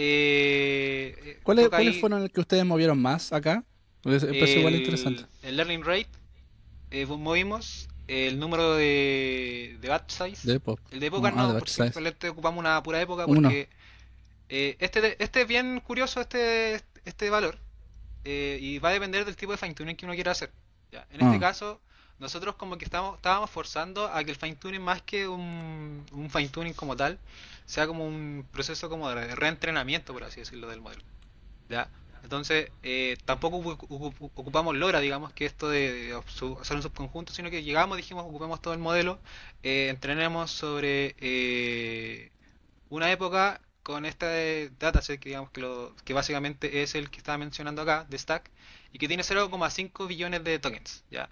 Toca ¿Cuáles ahí fueron los que ustedes movieron más acá? Porque me parece igual interesante. el learning rate, movimos el número de batch size. De Epoch. El de época De no, batch porque size. simplemente ocupamos una pura época Uno. porque este es bien curioso este valor, y va a depender del tipo de fine tuning que uno quiera hacer. Ya, en este Ah, caso, nosotros como que estábamos forzando a que el fine tuning más que un fine tuning como tal, sea como un proceso como de reentrenamiento, por así decirlo, del modelo. ¿Ya? Entonces, tampoco ocupamos LoRa, digamos, que esto de hacer un subconjunto, sino que llegamos, dijimos, ocupemos todo el modelo, entrenemos sobre una época con este dataset que digamos que básicamente es el que estaba mencionando acá, de Stack, y que tiene 0,5 billones de tokens, ¿ya?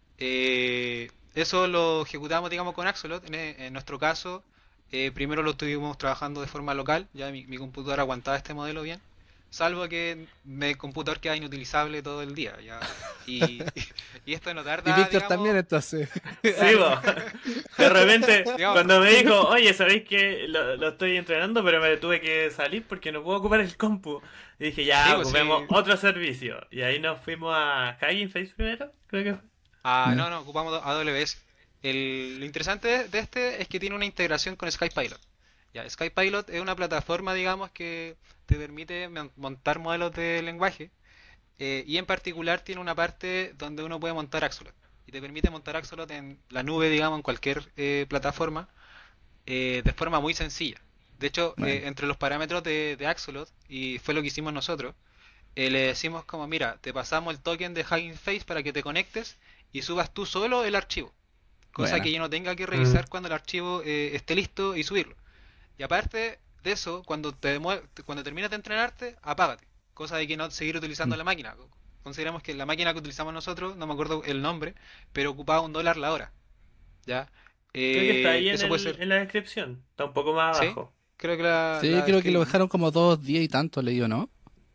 Eso lo ejecutamos, digamos, con Axolot. En nuestro caso, primero lo estuvimos trabajando de forma local, ya mi computador aguantaba este modelo bien, salvo que mi computador queda inutilizable todo el día, ya. Y, y esto no y tarda, Víctor también, digamos, entonces. Sí, po. De repente, digamos, cuando me dijo, oye, ¿sabéis que lo estoy entrenando, pero me tuve que salir porque no puedo ocupar el compu? Y dije, sí, ya, pues ocupemos sí. otro servicio. Y ahí nos fuimos a Hugging Face primero, creo que fue. Ya. No, ocupamos AWS. Lo interesante de este es que tiene una integración con SkyPilot. Ya, SkyPilot es una plataforma, digamos, que te permite montar modelos de lenguaje, y en particular tiene una parte donde uno puede montar Axolot. Y te permite montar Axolot en la nube, digamos, en cualquier plataforma, de forma muy sencilla. De hecho, Bueno. entre los parámetros de Axolot, y fue lo que hicimos nosotros, le decimos como, mira, te pasamos el token de Hugging Face para que te conectes y subas tú solo el archivo. Cosa Buena. que yo no tenga que Mm. revisar cuando el archivo esté listo y subirlo. Y aparte de eso, cuando terminas de entrenarte, apágate. Cosa de que no seguir utilizando Mm. la máquina. Consideramos que la máquina que utilizamos nosotros, no me acuerdo el nombre, pero ocupaba $1 la hora. ¿Ya? Creo que está ahí Eso puede ser. en la descripción. Está un poco más ¿Sí? abajo. Creo que Sí, la creo que lo escribí. dejaron como 2 días y tanto, leído, ¿no?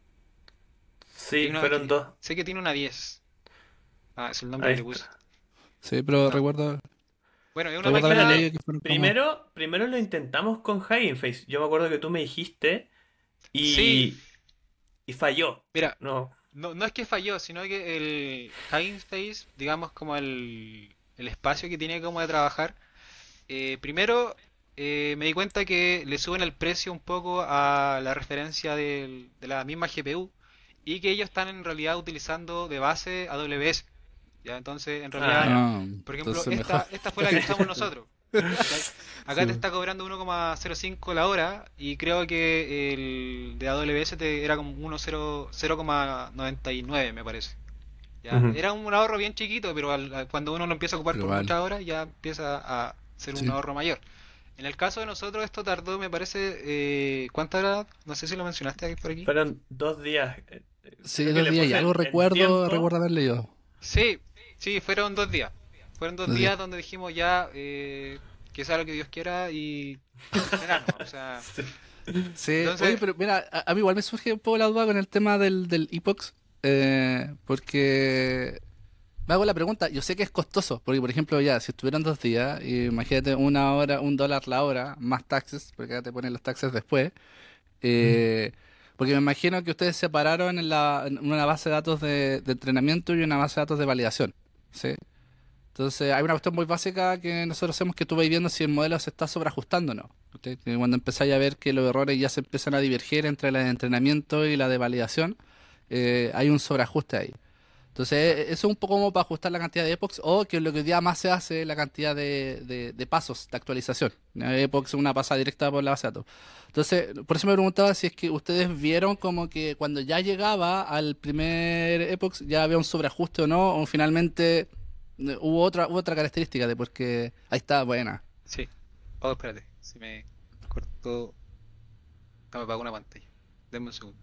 Sí, fueron dos. Sé que tiene una 10. Ah, es el nombre Ahí que le puse. está. Sí, pero No. Bueno, es una Oye, recuerdo haber máquina. leído espérate. que fueron como... Primero lo intentamos con Hugging Face. Yo me acuerdo que tú me dijiste Sí, y, y falló. mira, No. no es que falló, sino que el Hugging Face, digamos como el espacio que tiene como de trabajar, primero me di cuenta que le suben el precio un poco a la referencia de la misma GPU y que ellos están en realidad utilizando de base AWS. Ya, entonces, en Ah, realidad, ya. Ah, por ejemplo, entonces mejor. esta fue la que usamos nosotros. ¿Cachai? Acá te Sí. está cobrando 1,05 la hora y creo que el de AWS era como 0,99 me parece. Ya, Ujú. era un ahorro bien chiquito, pero cuando uno lo empieza a ocupar Pero por vale. muchas horas ya empieza a ser un Sí. ahorro mayor. En el caso de nosotros esto tardó, me parece, ¿cuántas horas? No sé si lo mencionaste aquí por aquí. Fueron 2 días. Sí, Creo que dos le días y puse algo en recuerdo tiempo. haber leído. Sí, sí, fueron 2 días. Fueron dos 2 días. días donde dijimos ya, que sea lo que Dios quiera y entrenar nomás. O sea, Sí, oye, entonces, pero mira, a mí igual me surge un poco la duda con el tema del Epox, porque me hago la pregunta, yo sé que es costoso, porque por ejemplo ya, si estuvieran 2 días, imagínate una hora, $1 la hora, más taxes, porque acá te ponen los taxes después, eh, porque me imagino que ustedes separaron en una base de datos de entrenamiento y una base de datos de validación, ¿sí? Entonces, hay una cuestión muy básica que nosotros hacemos que tú vas viendo si el modelo se está sobreajustando o no. ¿Ok? Que cuando empezáis a ver que los errores ya se empiezan a diverger entre la de entrenamiento y la de validación, hay un sobreajuste ahí. Entonces, eso es un poco como para ajustar la cantidad de epochs o que lo que hoy día más se hace es la cantidad de pasos de actualización. Epochs es una pasada directa por la base de datos. Entonces, por eso me preguntaba si es que ustedes vieron como que cuando ya llegaba al primer epoch ya había un sobreajuste o no, o finalmente hubo otra característica de porque ahí está buena. sí. Oh, espérate, si me cortó, no me apagó una pantalla. Denme un segundo.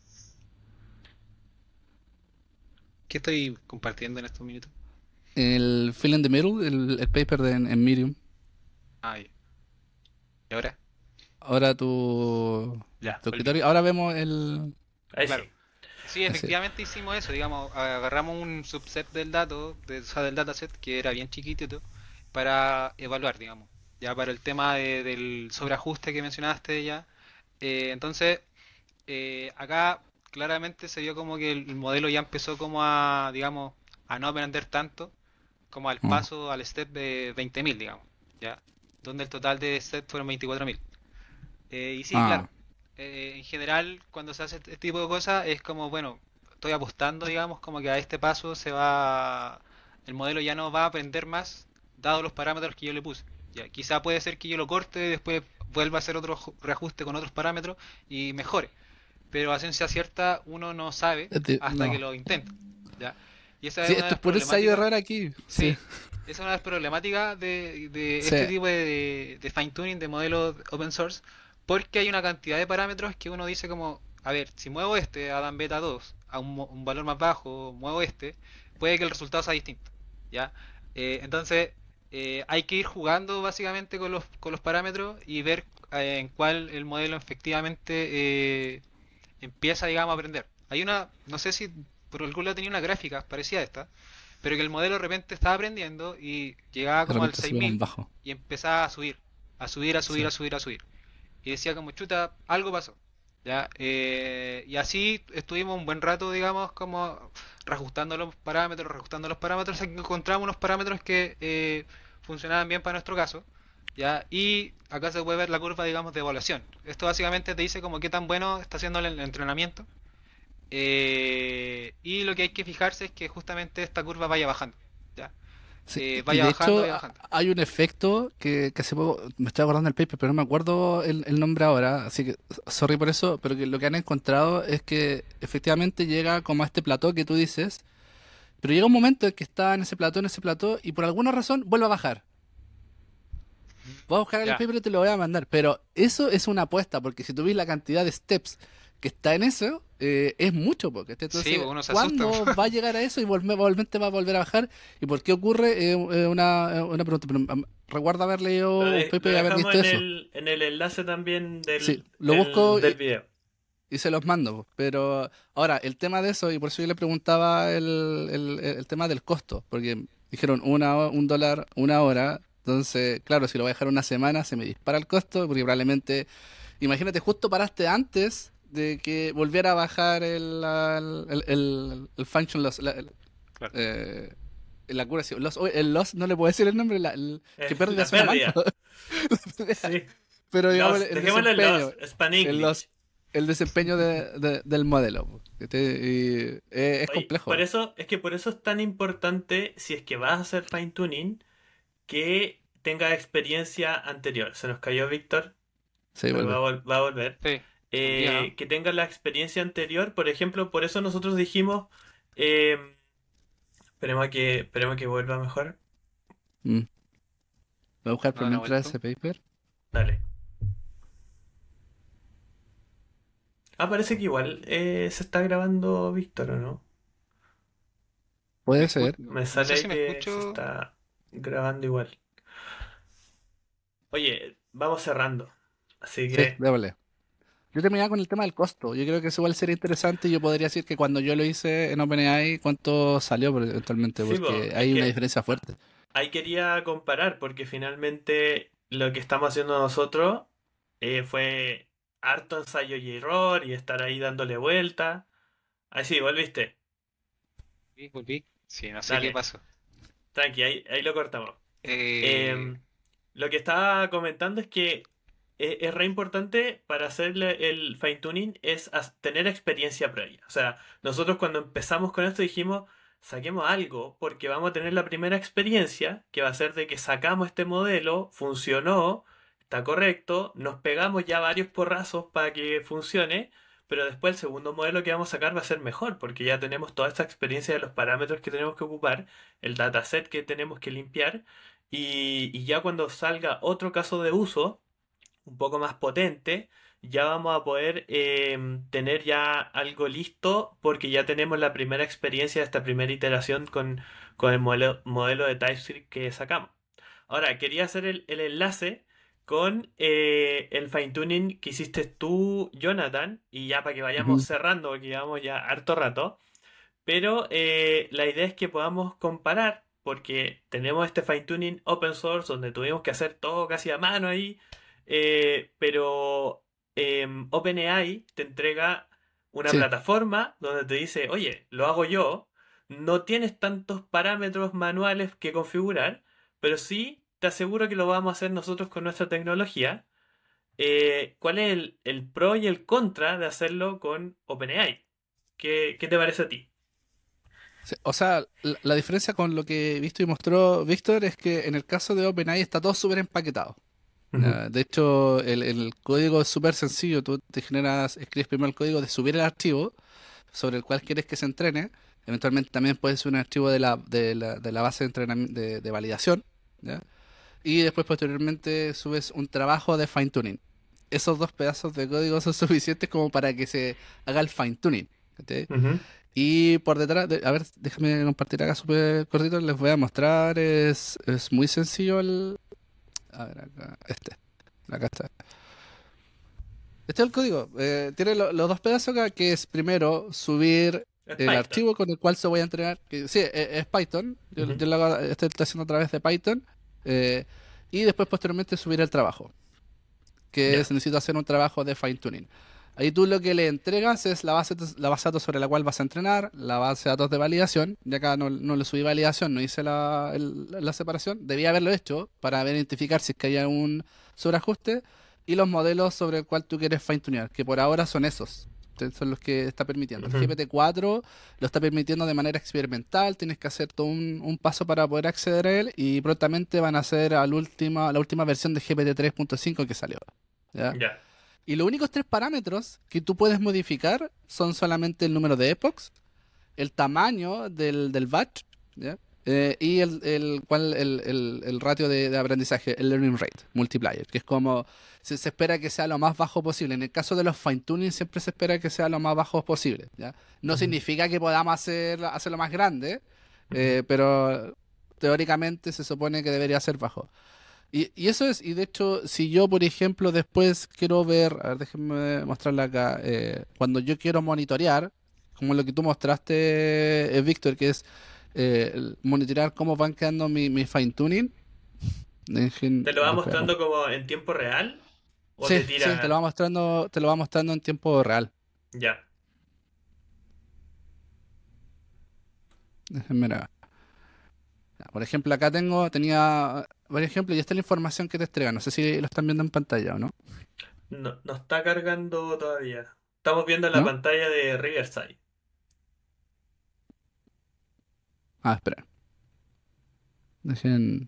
¿Qué estoy compartiendo en estos minutos? El Fill in the Middle, el paper en Medium. Ahí. ¿Y ahora? Ahora tu Ya, volví. escritorio. Ahora vemos el... Ahí sí. Claro. Sí, ese. efectivamente hicimos eso, digamos, agarramos un subset del dato, o sea, del dataset, que era bien chiquitito, para evaluar, digamos, ya para el tema del sobreajuste que mencionaste ya. Entonces, acá claramente se vio como que el modelo ya empezó como a, digamos, a no aprender tanto, como al Oh, paso al step de 20.000, digamos, ya, donde el total de step fueron 24.000. Y sí, claro. ah, En general, cuando se hace este tipo de cosas, es como, bueno, estoy apostando, digamos, como que a este paso se va, el modelo ya no va a aprender más, dado los parámetros que yo le puse. Ya, quizá puede ser que yo lo corte, después vuelva a hacer otro reajuste con otros parámetros y mejore. Pero a ciencia cierta uno no sabe hasta que no. lo intenta. ¿Ya? Y esa es Sí, una de esto las es por eso hay problemáticas. error aquí. Sí, Sí, esa es una de las problemáticas de sí. este tipo de fine tuning de modelos open source, porque hay una cantidad de parámetros que uno dice como, a ver, si muevo este Adam Beta 2 a un valor más bajo, muevo este, puede que el resultado sea distinto, ¿ya? Entonces, hay que ir jugando básicamente con los parámetros y ver en cuál el modelo efectivamente empieza, digamos, a aprender. Hay una, no sé si por algún lado tenía una gráfica parecida a esta, pero que el modelo de repente estaba aprendiendo y llegaba De como al repente sube un 6.000 bajo. y empezaba a subir, a subir, a subir, Sí. a subir, a subir. Y decía como, chuta, algo pasó. ¿Ya? Y así estuvimos un buen rato, digamos, como reajustando los parámetros, hasta que encontramos unos parámetros que funcionaban bien para nuestro caso. ¿Ya? Y acá se puede ver la curva, digamos, de evaluación. Esto básicamente te dice como qué tan bueno está haciendo el entrenamiento. Y lo que hay que fijarse es que justamente esta curva vaya bajando. ¿Ya? Sí, y Vaya de bajando, hecho vaya bajando. hay un efecto que hace poco, me estoy acordando del paper, pero no me acuerdo el nombre ahora, así que sorry por eso, pero que lo que han encontrado es que efectivamente llega como a este plató que tú dices, pero llega un momento en que está en ese plató, y por alguna razón vuelve a bajar. Voy a buscar el Ya. paper y te lo voy a mandar, pero eso es una apuesta, porque si tú ves la cantidad de steps que está en eso, es mucho, porque Sí, entonces, pues uno se asusta. ¿cuándo va a llegar a eso y volvente va a volver a bajar? ¿Y por qué ocurre? Una pregunta, pero recuerdo haber leído un Lo paper y haber dejamos visto eso. en el enlace también Sí, lo busco del video. y se los mando, pero ahora, el tema de eso, y por eso yo le preguntaba el tema del costo, porque dijeron un dólar, una hora. Entonces, claro, si lo voy a dejar una semana, se me dispara el costo, porque probablemente, imagínate, justo paraste antes de que volviera a bajar el function loss, Claro. eh, la accuracy, el loss, no le puedo decir el nombre, que pérdida La suena mal, po. pérdida. Sí. Pero digamos Los, el dejémoslo en desempeño, los, Span el loss, English. el desempeño del modelo, po, y, es Oye, por complejo. eso, es que por eso es tan importante, si es que vas a hacer fine tuning, que tenga experiencia anterior. Se nos cayó Víctor, Sí, pero vuelve. va a volver. Sí. Volvía, ¿no? Que tenga la experiencia anterior, por ejemplo, por eso nosotros dijimos, eh, esperemos que vuelva mejor. Mm. Voy a buscar por No, no ha mientras vuelto. ese paper. Dale. Ah, parece que igual se está grabando Víctor, ¿o no? Me Puede escu- ser. Me no sé sale si me que se escucho. está grabando igual. Oye, vamos cerrando. Así Sí, que, déjale. Yo terminaba con el tema del costo. Yo creo que eso igual sería interesante. Yo podría decir que cuando yo lo hice en OpenAI, ¿cuánto salió eventualmente? sí, po, Porque es hay una que diferencia fuerte. ahí quería comparar, porque finalmente lo que estamos haciendo nosotros fue harto ensayo y error y estar ahí dándole vuelta. Ahí sí, volviste. Sí, volví. Sí, no sé qué Dale, pasó. tranqui, ahí lo cortamos. Eh, Em, lo que estaba comentando es que es re importante para hacer el fine tuning es tener experiencia previa. O sea, nosotros cuando empezamos con esto dijimos, saquemos algo porque vamos a tener la primera experiencia que va a ser de que sacamos este modelo, funcionó, está correcto, nos pegamos ya varios porrazos para que funcione, pero después el segundo modelo que vamos a sacar va a ser mejor porque ya tenemos toda esta experiencia de los parámetros que tenemos que ocupar, el dataset que tenemos que limpiar y ya cuando salga otro caso de uso, un poco más potente, ya vamos a poder tener ya algo listo porque ya tenemos la primera experiencia de esta primera iteración con el modelo de TypeScript que sacamos. Ahora, quería hacer el enlace con el fine tuning que hiciste tú, Jonathan, y ya para que vayamos Ujú. cerrando, porque llevamos ya harto rato. Pero la idea es que podamos comparar, porque tenemos este fine tuning open source donde tuvimos que hacer todo casi a mano ahí, pero OpenAI te entrega una Sí. plataforma donde te dice, oye, lo hago yo, no tienes tantos parámetros manuales que configurar, pero sí te aseguro que lo vamos a hacer nosotros con nuestra tecnología. ¿Cuál es el pro y el contra de hacerlo con OpenAI? ¿Qué te parece a ti? Sí, o sea, la diferencia con lo que he visto y mostró Víctor es que en el caso de OpenAI está todo súper empaquetado. Ujú, De hecho, el código es súper sencillo. Tú te generas, escribes primero el código de subir el archivo sobre el cual quieres que se entrene. Eventualmente también puede ser un archivo de la base de entrenamiento de validación, ¿ya? Y después posteriormente subes un trabajo de fine tuning. Esos dos pedazos de código son suficientes como para que se haga el fine tuning. ujú. Y por detrás, a ver, déjame compartir acá súper cortito, les voy a mostrar, es muy sencillo a ver, acá está. Este es el código, tiene los dos pedazos acá, que es primero subir Es el Python. archivo con el cual se voy a entrenar, que sí, es Python, Ujú. yo lo hago, estoy haciendo a través de Python, eh, y después posteriormente subir el trabajo, que Ya. se necesita hacer un trabajo de fine tuning. Ahí tú lo que le entregas es la base de datos sobre la cual vas a entrenar, la base de datos de validación. Y acá no le subí validación, no hice la separación. Debía haberlo hecho para ver, identificar si es que hay un sobreajuste. Y los modelos sobre el cual tú quieres fine-tunear, que por ahora son esos. Son los que está permitiendo. El Ujú. GPT-4 lo está permitiendo de manera experimental. Tienes que hacer todo un paso para poder acceder a él. Y prontamente van a hacer la última versión de GPT 3.5 que salió. ¿Ya? Ya. Y los únicos tres parámetros que tú puedes modificar son solamente el número de epochs, el tamaño del batch, ¿ya? Y el ratio de aprendizaje, el learning rate multiplier, que es como se espera que sea lo más bajo posible. En el caso de los fine tuning siempre se espera que sea lo más bajo posible, ¿ya? No Ujú. significa que podamos hacerlo más grande, Ujú. pero teóricamente se supone que debería ser bajo. Y eso es, y de hecho, si yo, por ejemplo, después quiero ver, a ver, déjenme mostrarla acá, cuando yo quiero monitorear, como lo que tú mostraste, Víctor, que es monitorear cómo van quedando mi fine tuning. ¿Te lo va mostrando como en tiempo real? ¿O Sí, te sí, tira? te lo va mostrando en tiempo real. Ya. Déjenme ver. Ya, por ejemplo, tenía varios ejemplos y esta es la información que te entrega. No sé si lo están viendo en pantalla o no. No, no está cargando todavía. Estamos viendo la ¿No? pantalla de Riverside. Ah, espera. Dejen.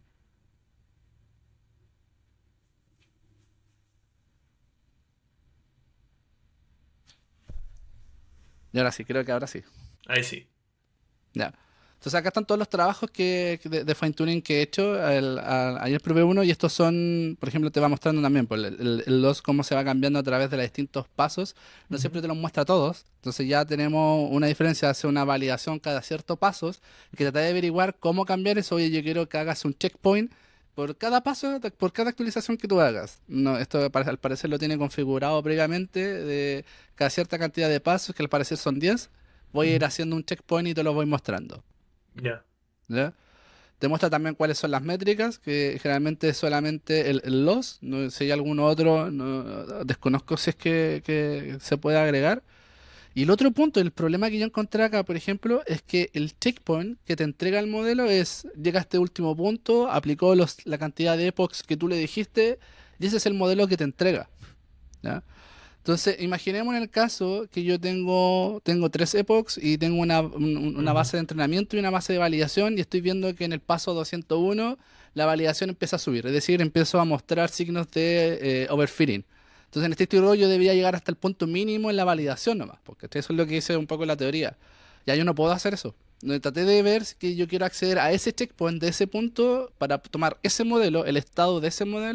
Y ahora sí, creo que ahora sí. Ahí sí. Ya. Entonces acá están todos los trabajos de fine tuning que he hecho. Ayer probé uno y estos son, por ejemplo, te va mostrando también pues, el loss, cómo se va cambiando a través de los distintos pasos. No Ujú. siempre te los muestra a todos. Entonces ya tenemos una diferencia, hace una validación cada ciertos pasos, que trata de averiguar cómo cambiar eso. Oye, yo quiero que hagas un checkpoint por cada paso, por cada actualización que tú hagas. No, esto al parecer lo tiene configurado previamente de cada cierta cantidad de pasos, que al parecer son 10. Voy a Ujú. ir haciendo un checkpoint y te lo voy mostrando. Ya. ¿Ya? Te muestra también cuáles son las métricas, que generalmente es solamente el loss. No, si hay alguno otro, desconozco si es que se puede agregar. Y el otro punto, el problema que yo encontré acá, por ejemplo, es que el checkpoint que te entrega el modelo es, llega a este último punto, aplicó la cantidad de epochs que tú le dijiste, y ese es el modelo que te entrega. ¿Ya? Entonces, imaginemos en el caso que yo tengo tres epochs y tengo una Ujú. base de entrenamiento y una base de validación y estoy viendo que en el paso 201 la validación empieza a subir, es decir, empiezo a mostrar signos de overfitting. Entonces, en este estilo yo debería llegar hasta el punto mínimo en la validación nomás, porque eso es lo que dice un poco la teoría. Ya yo no puedo hacer eso. Traté de ver que yo quiero acceder a ese checkpoint de ese punto para tomar ese modelo, el estado de ese modelo,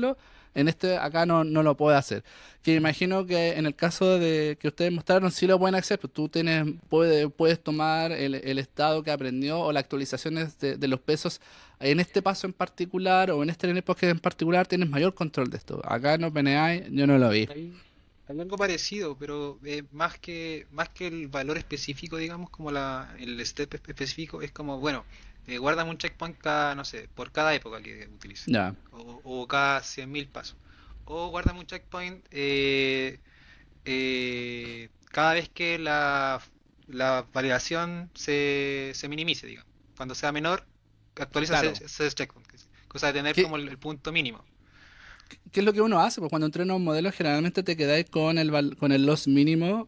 En este acá no lo puede hacer. Que imagino que en el caso de que ustedes mostraron sí lo pueden hacer, pues tú puedes tomar el estado que aprendió o las actualizaciones de los pesos en este paso en particular o en este NPOS en particular tienes mayor control de esto. Acá en OpenAI yo no lo vi. Hay algo parecido, pero más que el valor específico, digamos, como el step específico, es como, bueno, guárdame un checkpoint cada, no sé, por cada época que utilice, Ya, o cada 100.000 pasos. O guárdame un checkpoint cada vez que la validación se minimice, digamos. Cuando sea menor, actualiza claro. ese checkpoint, cosa de tener ¿Qué, como el punto mínimo. qué es lo que uno hace? Pues cuando entrenas un modelo generalmente te quedáis con el loss mínimo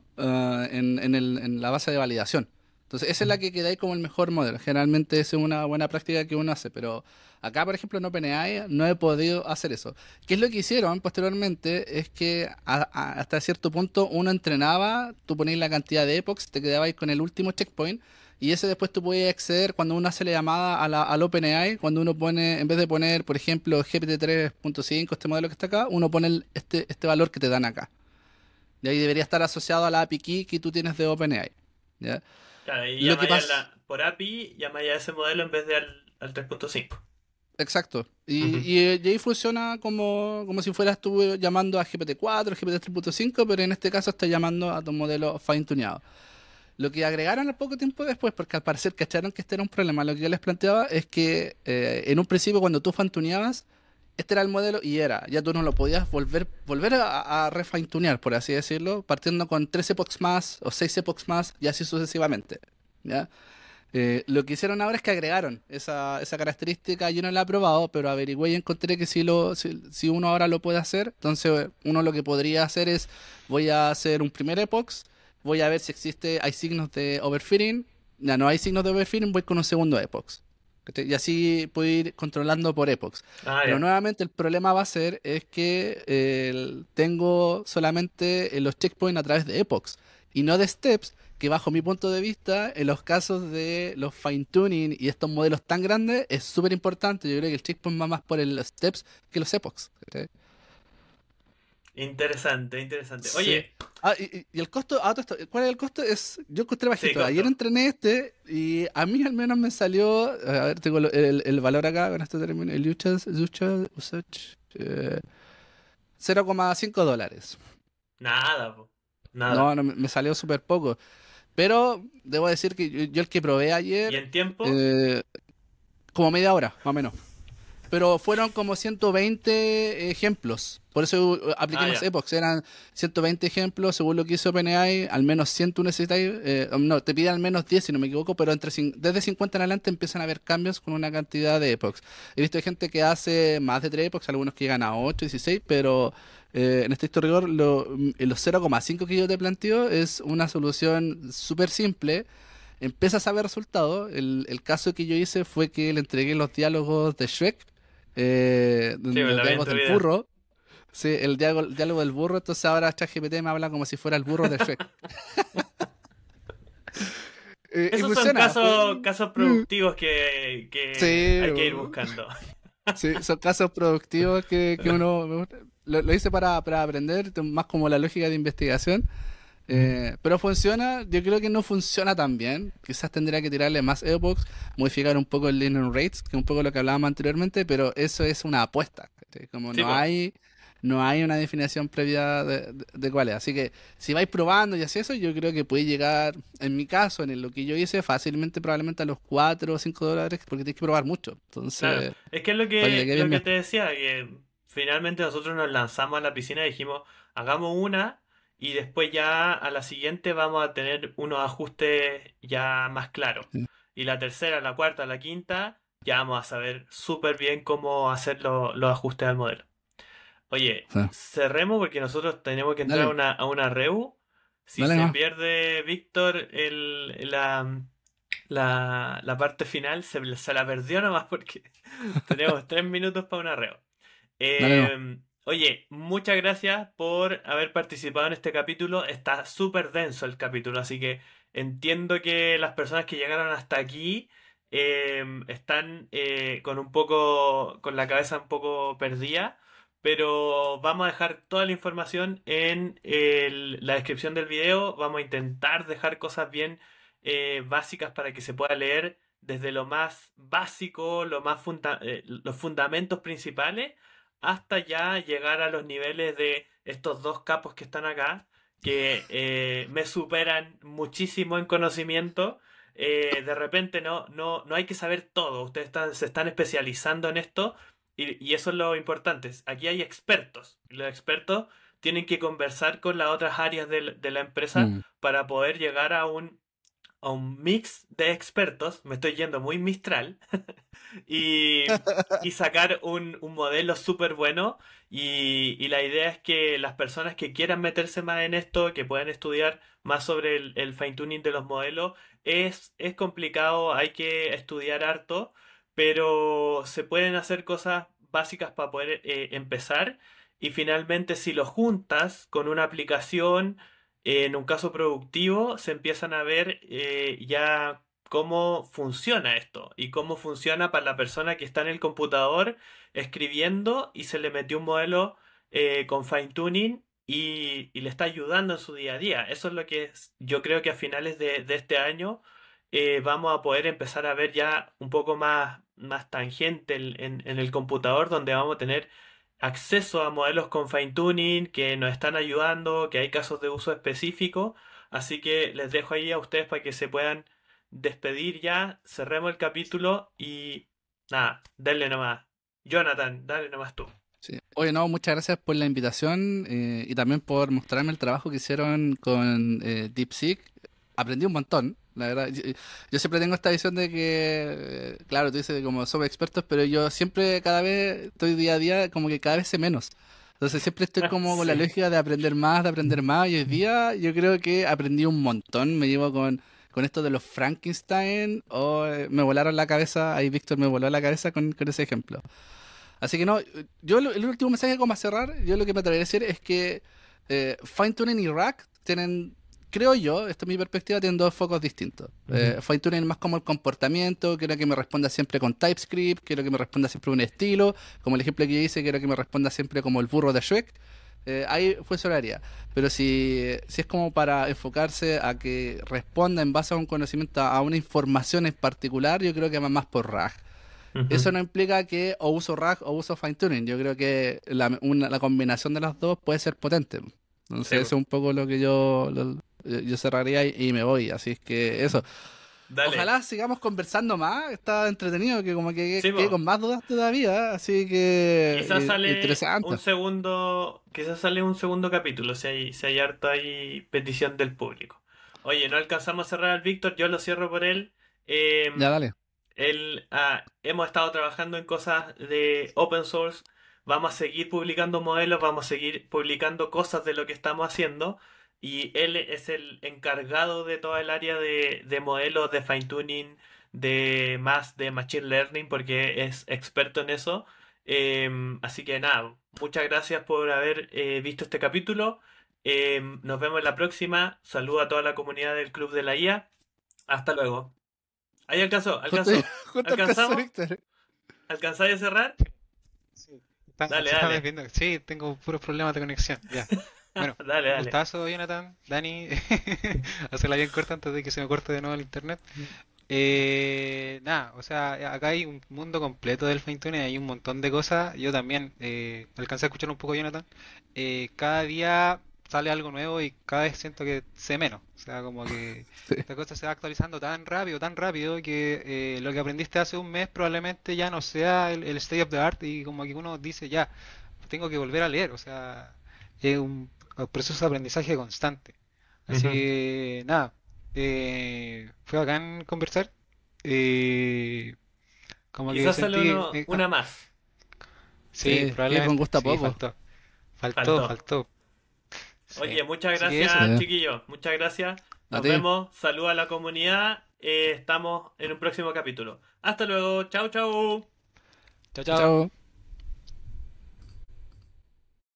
en la base de validación. Entonces esa es la que quedáis como el mejor modelo. Generalmente esa es una buena práctica que uno hace, pero acá por ejemplo en OpenAI no he podido hacer eso. ¿Qué es lo que hicieron posteriormente? Es que hasta cierto punto uno entrenaba, tú ponías la cantidad de epochs, te quedabais con el último checkpoint y ese después tú podías acceder cuando uno hace la llamada al OpenAI, cuando uno pone, en vez de poner, por ejemplo, GPT 3.5, este modelo que está acá, uno pone este valor que te dan acá. Y ahí debería estar asociado a la API key que tú tienes de OpenAI. ¿Ya? Claro, y Lo que llamáis pasa, por API, llamáis a ese modelo en vez de al 3.5. exacto. Ujú. Y ahí funciona como si fueras tú llamando a GPT 4, GPT 3.5, pero en este caso estás llamando a tu modelo fine-tuneado. Lo que agregaron al poco tiempo después, porque al parecer cacharon que este era un problema, lo que yo les planteaba es que en un principio cuando tú fantuneabas, este era el modelo y ya tú no lo podías volver a refine-tunear, por así decirlo, partiendo con 3 epochs más o 6 epochs más y así sucesivamente. ¿Ya? Lo que hicieron ahora es que agregaron esa característica, yo no la he probado, pero averigüé y encontré que si uno ahora lo puede hacer, entonces uno lo que podría hacer es, voy a hacer un primer epoch, voy a ver si hay signos de overfitting, ya no hay signos de overfitting, voy con un segundo epoch. ¿Cachai? Y así puedo ir controlando por epochs. Ah, Pero ya. nuevamente el problema va a ser es que tengo solamente los checkpoints a través de epochs y no de steps, que bajo mi punto de vista, en los casos de los fine tuning y estos modelos tan grandes, es súper importante. Yo creo que el checkpoint va más por el steps que los epochs. ¿Cachai? Interesante, interesante. Sí. Oye, Y el costo, ¿cuál es el costo? Yo encontré sí, bajito. Ayer costo. entrené este y a mí al menos me salió, a ver, tengo el valor acá con este término, el usage, 0,5 dólares. Nada, po. No, Nada. no, me salió súper poco. Pero debo decir que yo el que probé ¿Y ayer, en tiempo? eh, como media hora, más o menos. Pero fueron como 120 ejemplos. Por eso apliqué Ah, más ya. epochs. Eran 120 ejemplos, según lo que hizo OpenAI. Al menos 100 tú necesitas. No, te pide al menos 10 si no me equivoco, pero desde 50 en adelante empiezan a haber cambios con una cantidad de epochs. He visto gente que hace más de 3 epochs, algunos que llegan a 8, 16, pero en estricto rigor, los 0,5 que yo te planteo es una solución súper simple. Empiezas a ver resultados. El caso que yo hice fue que le entregué los diálogos de Shrek, Sí, me los lo vi en diálogos tu del video. burro. Sí, el diálogo del burro, entonces ahora ChatGPT me habla como si fuera el burro de Shrek. Y Esos son funciona. casos productivos que Sí, hay que ir buscando. sí, son casos productivos que uno lo hice para aprender, más como la lógica de investigación. Pero funciona, yo creo que no funciona tan bien. Quizás tendría que tirarle más epochs, modificar un poco el linear rates, que es un poco lo que hablábamos anteriormente, pero eso es una apuesta. ¿Cachai? Como Sí, no po. hay, no hay una definición previa de cuál es. Así que si vais probando y así eso, yo creo que puede llegar, en mi caso, lo que yo hice, fácilmente probablemente a los 4 o 5 dólares, porque tienes que probar mucho. Claro. Entonces, Es que es para que te quede lo bien que bien. te decía, que finalmente nosotros nos lanzamos a la piscina y dijimos, hagamos una y después ya a la siguiente vamos a tener unos ajustes ya más claros. Sí. Y la tercera, la cuarta, la quinta, ya vamos a saber súper bien cómo hacer los ajustes al modelo. Oye, Sí. cerremos porque nosotros tenemos que entrar a Dale, una reu. Si dale se nomás. pierde Víctor la parte final, se la perdió nomás porque tenemos 3 minutos para una reu. Dale nomás. Oye, muchas gracias por haber participado en este capítulo. Está súper denso el capítulo, así que entiendo que las personas que llegaron hasta aquí están con la cabeza un poco perdida, pero vamos a dejar toda la información en la descripción del video. Vamos a intentar dejar cosas bien básicas para que se pueda leer desde lo más básico, los fundamentos principales, hasta ya llegar a los niveles de estos dos capos que están acá, que me superan muchísimo en conocimiento. De repente no hay que saber todo. Se están especializando en esto y eso es lo importante. Aquí hay expertos. Y los expertos tienen que conversar con las otras áreas de la empresa Mm. para poder llegar a un mix de expertos. Me estoy yendo muy Mistral. y, y sacar un modelo súper bueno. Y la idea es que las personas que quieran meterse más en esto, que puedan estudiar más sobre el fine tuning de los modelos, es complicado, hay que estudiar harto, pero se pueden hacer cosas básicas para poder empezar. Y finalmente, si lo juntas con una aplicación, en un caso productivo, se empiezan a ver ya cómo funciona esto y cómo funciona para la persona que está en el computador escribiendo y se le metió un modelo con fine tuning y le está ayudando en su día a día. Eso es lo que yo creo que a finales de este año vamos a poder empezar a ver ya un poco más tangente en el computador, donde vamos a tener acceso a modelos con fine tuning que nos están ayudando, que hay casos de uso específico. Así que les dejo ahí a ustedes para que se puedan despedir ya, cerremos el capítulo y nada, dale nomás. Jonathan, dale nomás tú. Sí. Oye, no, muchas gracias por la invitación y también por mostrarme el trabajo que hicieron con DeepSeek. Aprendí un montón, la verdad. Yo siempre tengo esta visión de que, claro, tú dices como somos expertos, pero yo siempre, cada vez, estoy día a día, como que cada vez sé menos. Entonces siempre estoy como con la Sí. lógica de aprender más, y hoy día yo creo que aprendí un montón. Me llevo con esto de los Frankenstein, o me volaron la cabeza, ahí Víctor me voló la cabeza con ese ejemplo. Así que no, el último mensaje como a cerrar, yo lo que me atrevería a decir es que Fine-Tuning y Rack tienen, creo yo, esta es mi perspectiva, tienen dos focos distintos. Ujú. Fine-Tuning es más como el comportamiento, quiero que me responda siempre con TypeScript, quiero que me responda siempre un estilo, como el ejemplo que yo hice, quiero que me responda siempre como el burro de Shrek. Ahí funcionaría. Pero si es como para enfocarse a que responda en base a un conocimiento, a una información en particular, yo creo que va más por RAG. Ujú. Eso no implica que o uso RAG o uso fine tuning. Yo creo que la combinación de las dos puede ser potente. Sí, Entonces eso es un poco lo que yo cerraría y me voy. Así es que eso. dale. Ojalá sigamos conversando más. Está entretenido, que como que Sí, quede po. con más dudas todavía. Así que Quizás sale interesante. quizás sale un segundo capítulo, si hay harta ahí petición del público. Oye, no alcanzamos a cerrar al Víctor, yo lo cierro por él. Ya, Em, dale. Hemos estado trabajando en cosas de open source. Vamos a seguir publicando modelos, vamos a seguir publicando cosas de lo que estamos haciendo. Y él es el encargado de toda el área de modelos, de fine tuning, de machine learning, porque es experto en eso. Así que nada, muchas gracias por haber visto este capítulo. Nos vemos en la próxima. Saludo a toda la comunidad del Club de la IA. Hasta luego. Ahí Justo, alcanzó. justo alcanzó ¿Alcanzamos? Víctor. ¿Alcanzáis a cerrar? Sí, Dale, se está dale. desviando. Sí, tengo puros problemas de conexión. Ya. Bueno, Dale, un dale. gustazo, Jonathan, Dani. Hacerla bien corta antes de que se me corte de nuevo el internet. Nada, o sea, acá hay un mundo completo del fine hay un montón de cosas. Yo también alcancé a escuchar un poco, Jonathan. Cada día sale algo nuevo y cada vez siento que sé menos. O sea, como que Sí. esta cosa se va actualizando tan rápido que lo que aprendiste hace un mes probablemente ya no sea el state of the art y como que uno dice ya, tengo que volver a leer. O sea, es un proceso de aprendizaje constante. Así Ujú. que nada, fue bacán conversar. Eh, como que Quizás sale sentí, una más. sí, Sí, que con probablemente, gusto a sí, poco. Faltó. faltó, sí. Oye, muchas Así que eso, gracias, Sí. chiquillos. Muchas gracias. A Nos ti. vemos. Saludos a la comunidad. Estamos en un próximo capítulo. Hasta luego. Chau, chau. chao, Chao, chao. chao.